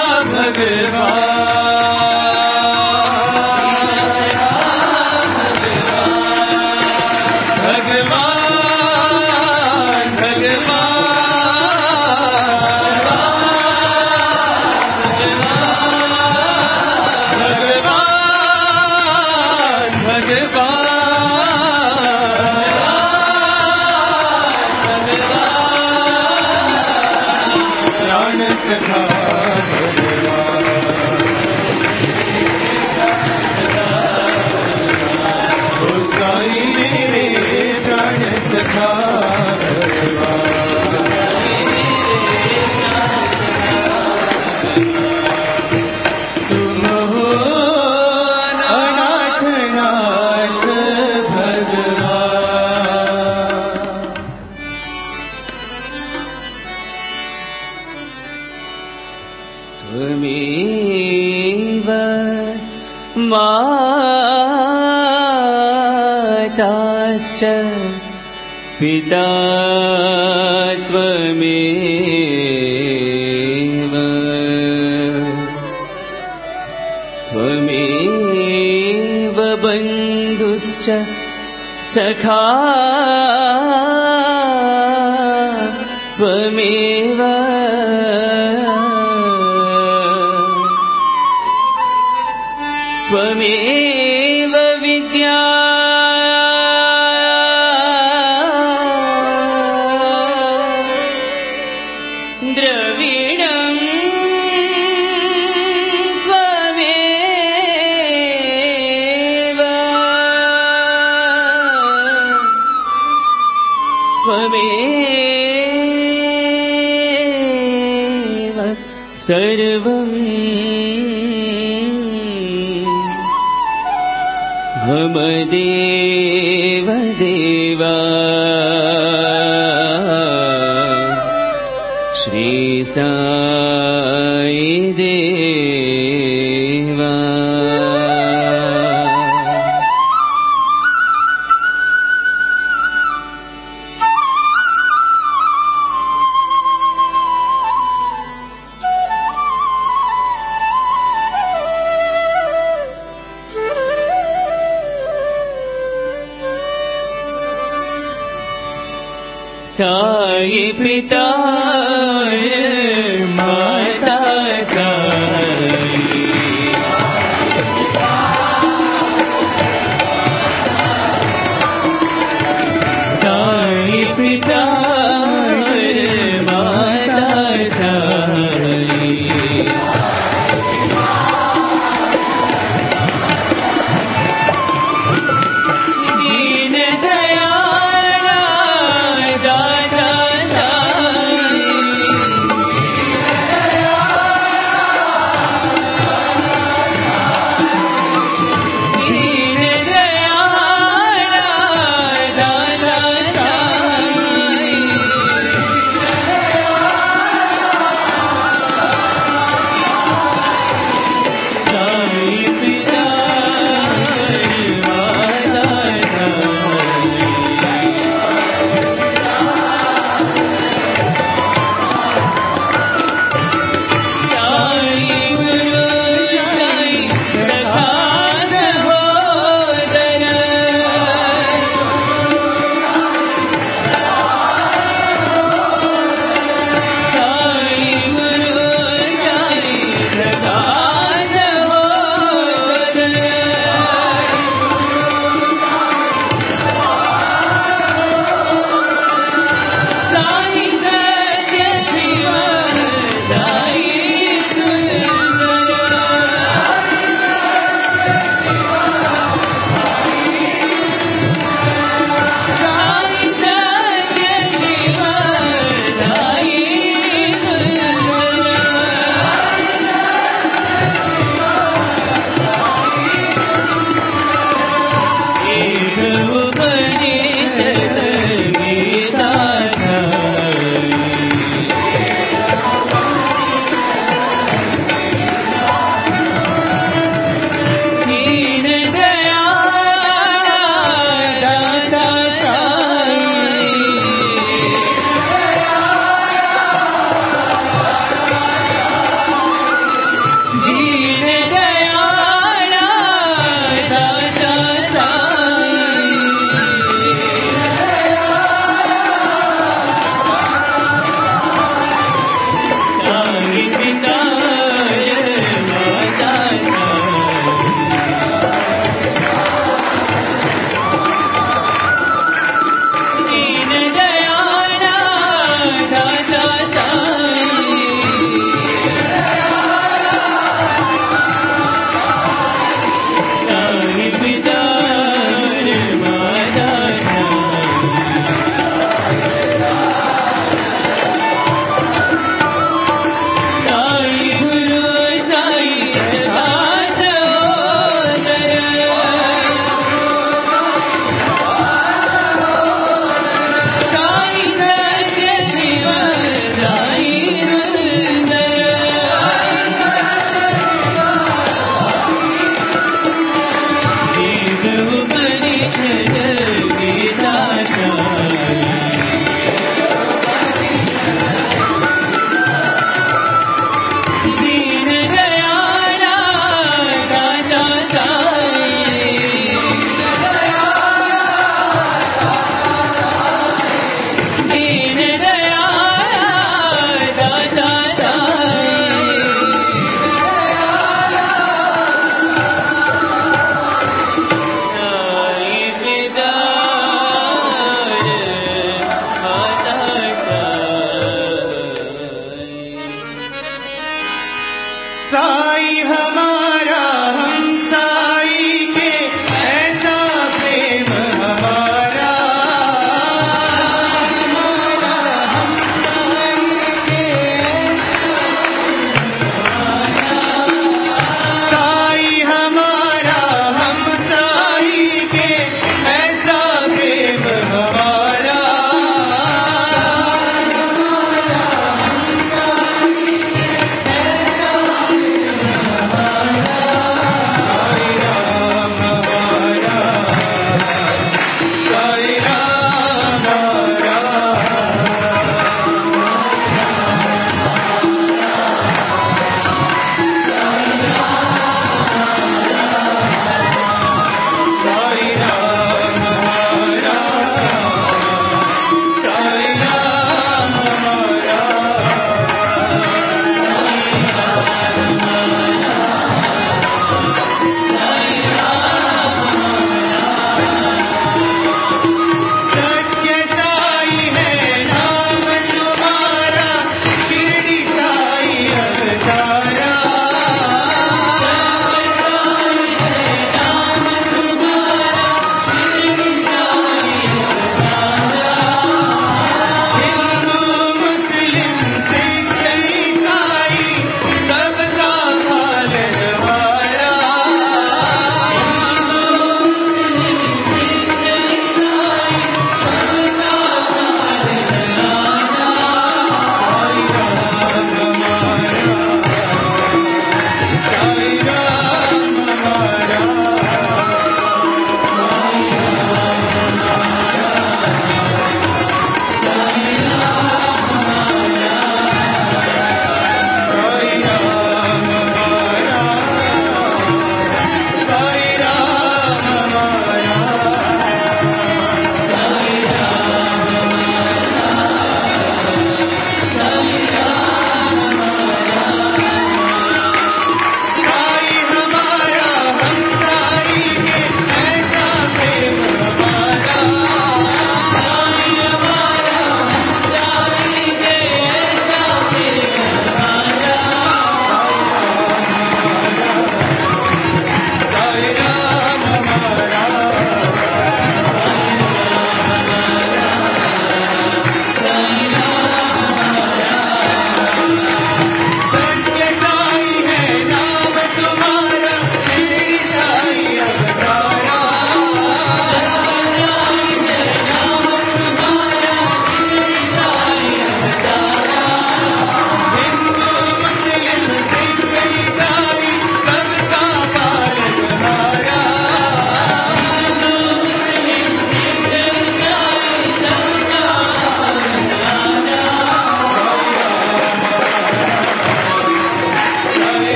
भगवान। प्राण सखा त्वमेव माता बन्धुश्च पिता त्वमेव त्वमेव बन्धुश्च सखा त्वमेव त्वमेव विद्या द्रविणं त्वमेव त्वमेव सर्वम् मम देव देवा श्री साई देवा साई पिता माता साई साई पिता माता साई दीन दयाल दाता साई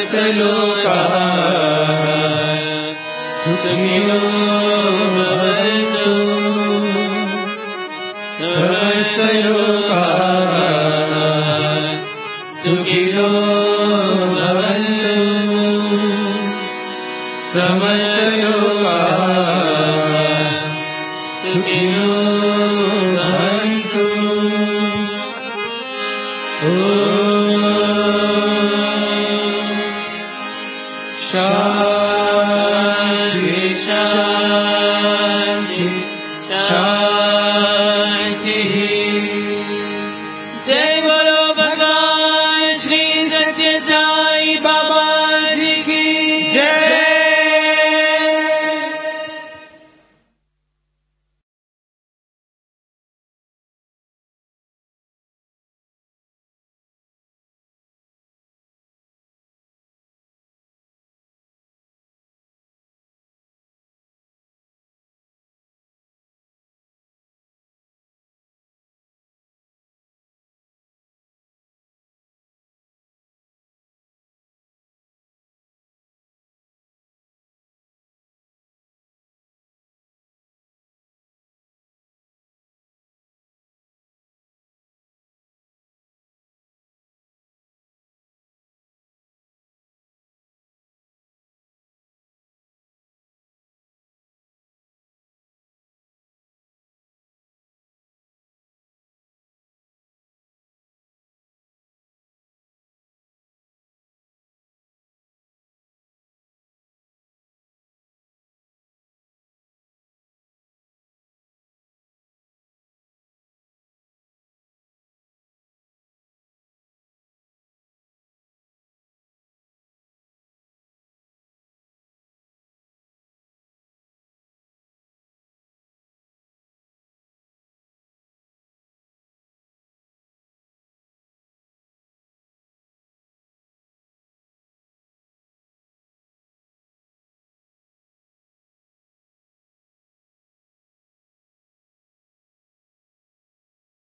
समस्तलोकाः सुखिनो भवन्तु समस्तलोकाः सुखिनो भवन्तु समस्तलोकाः सुखिनो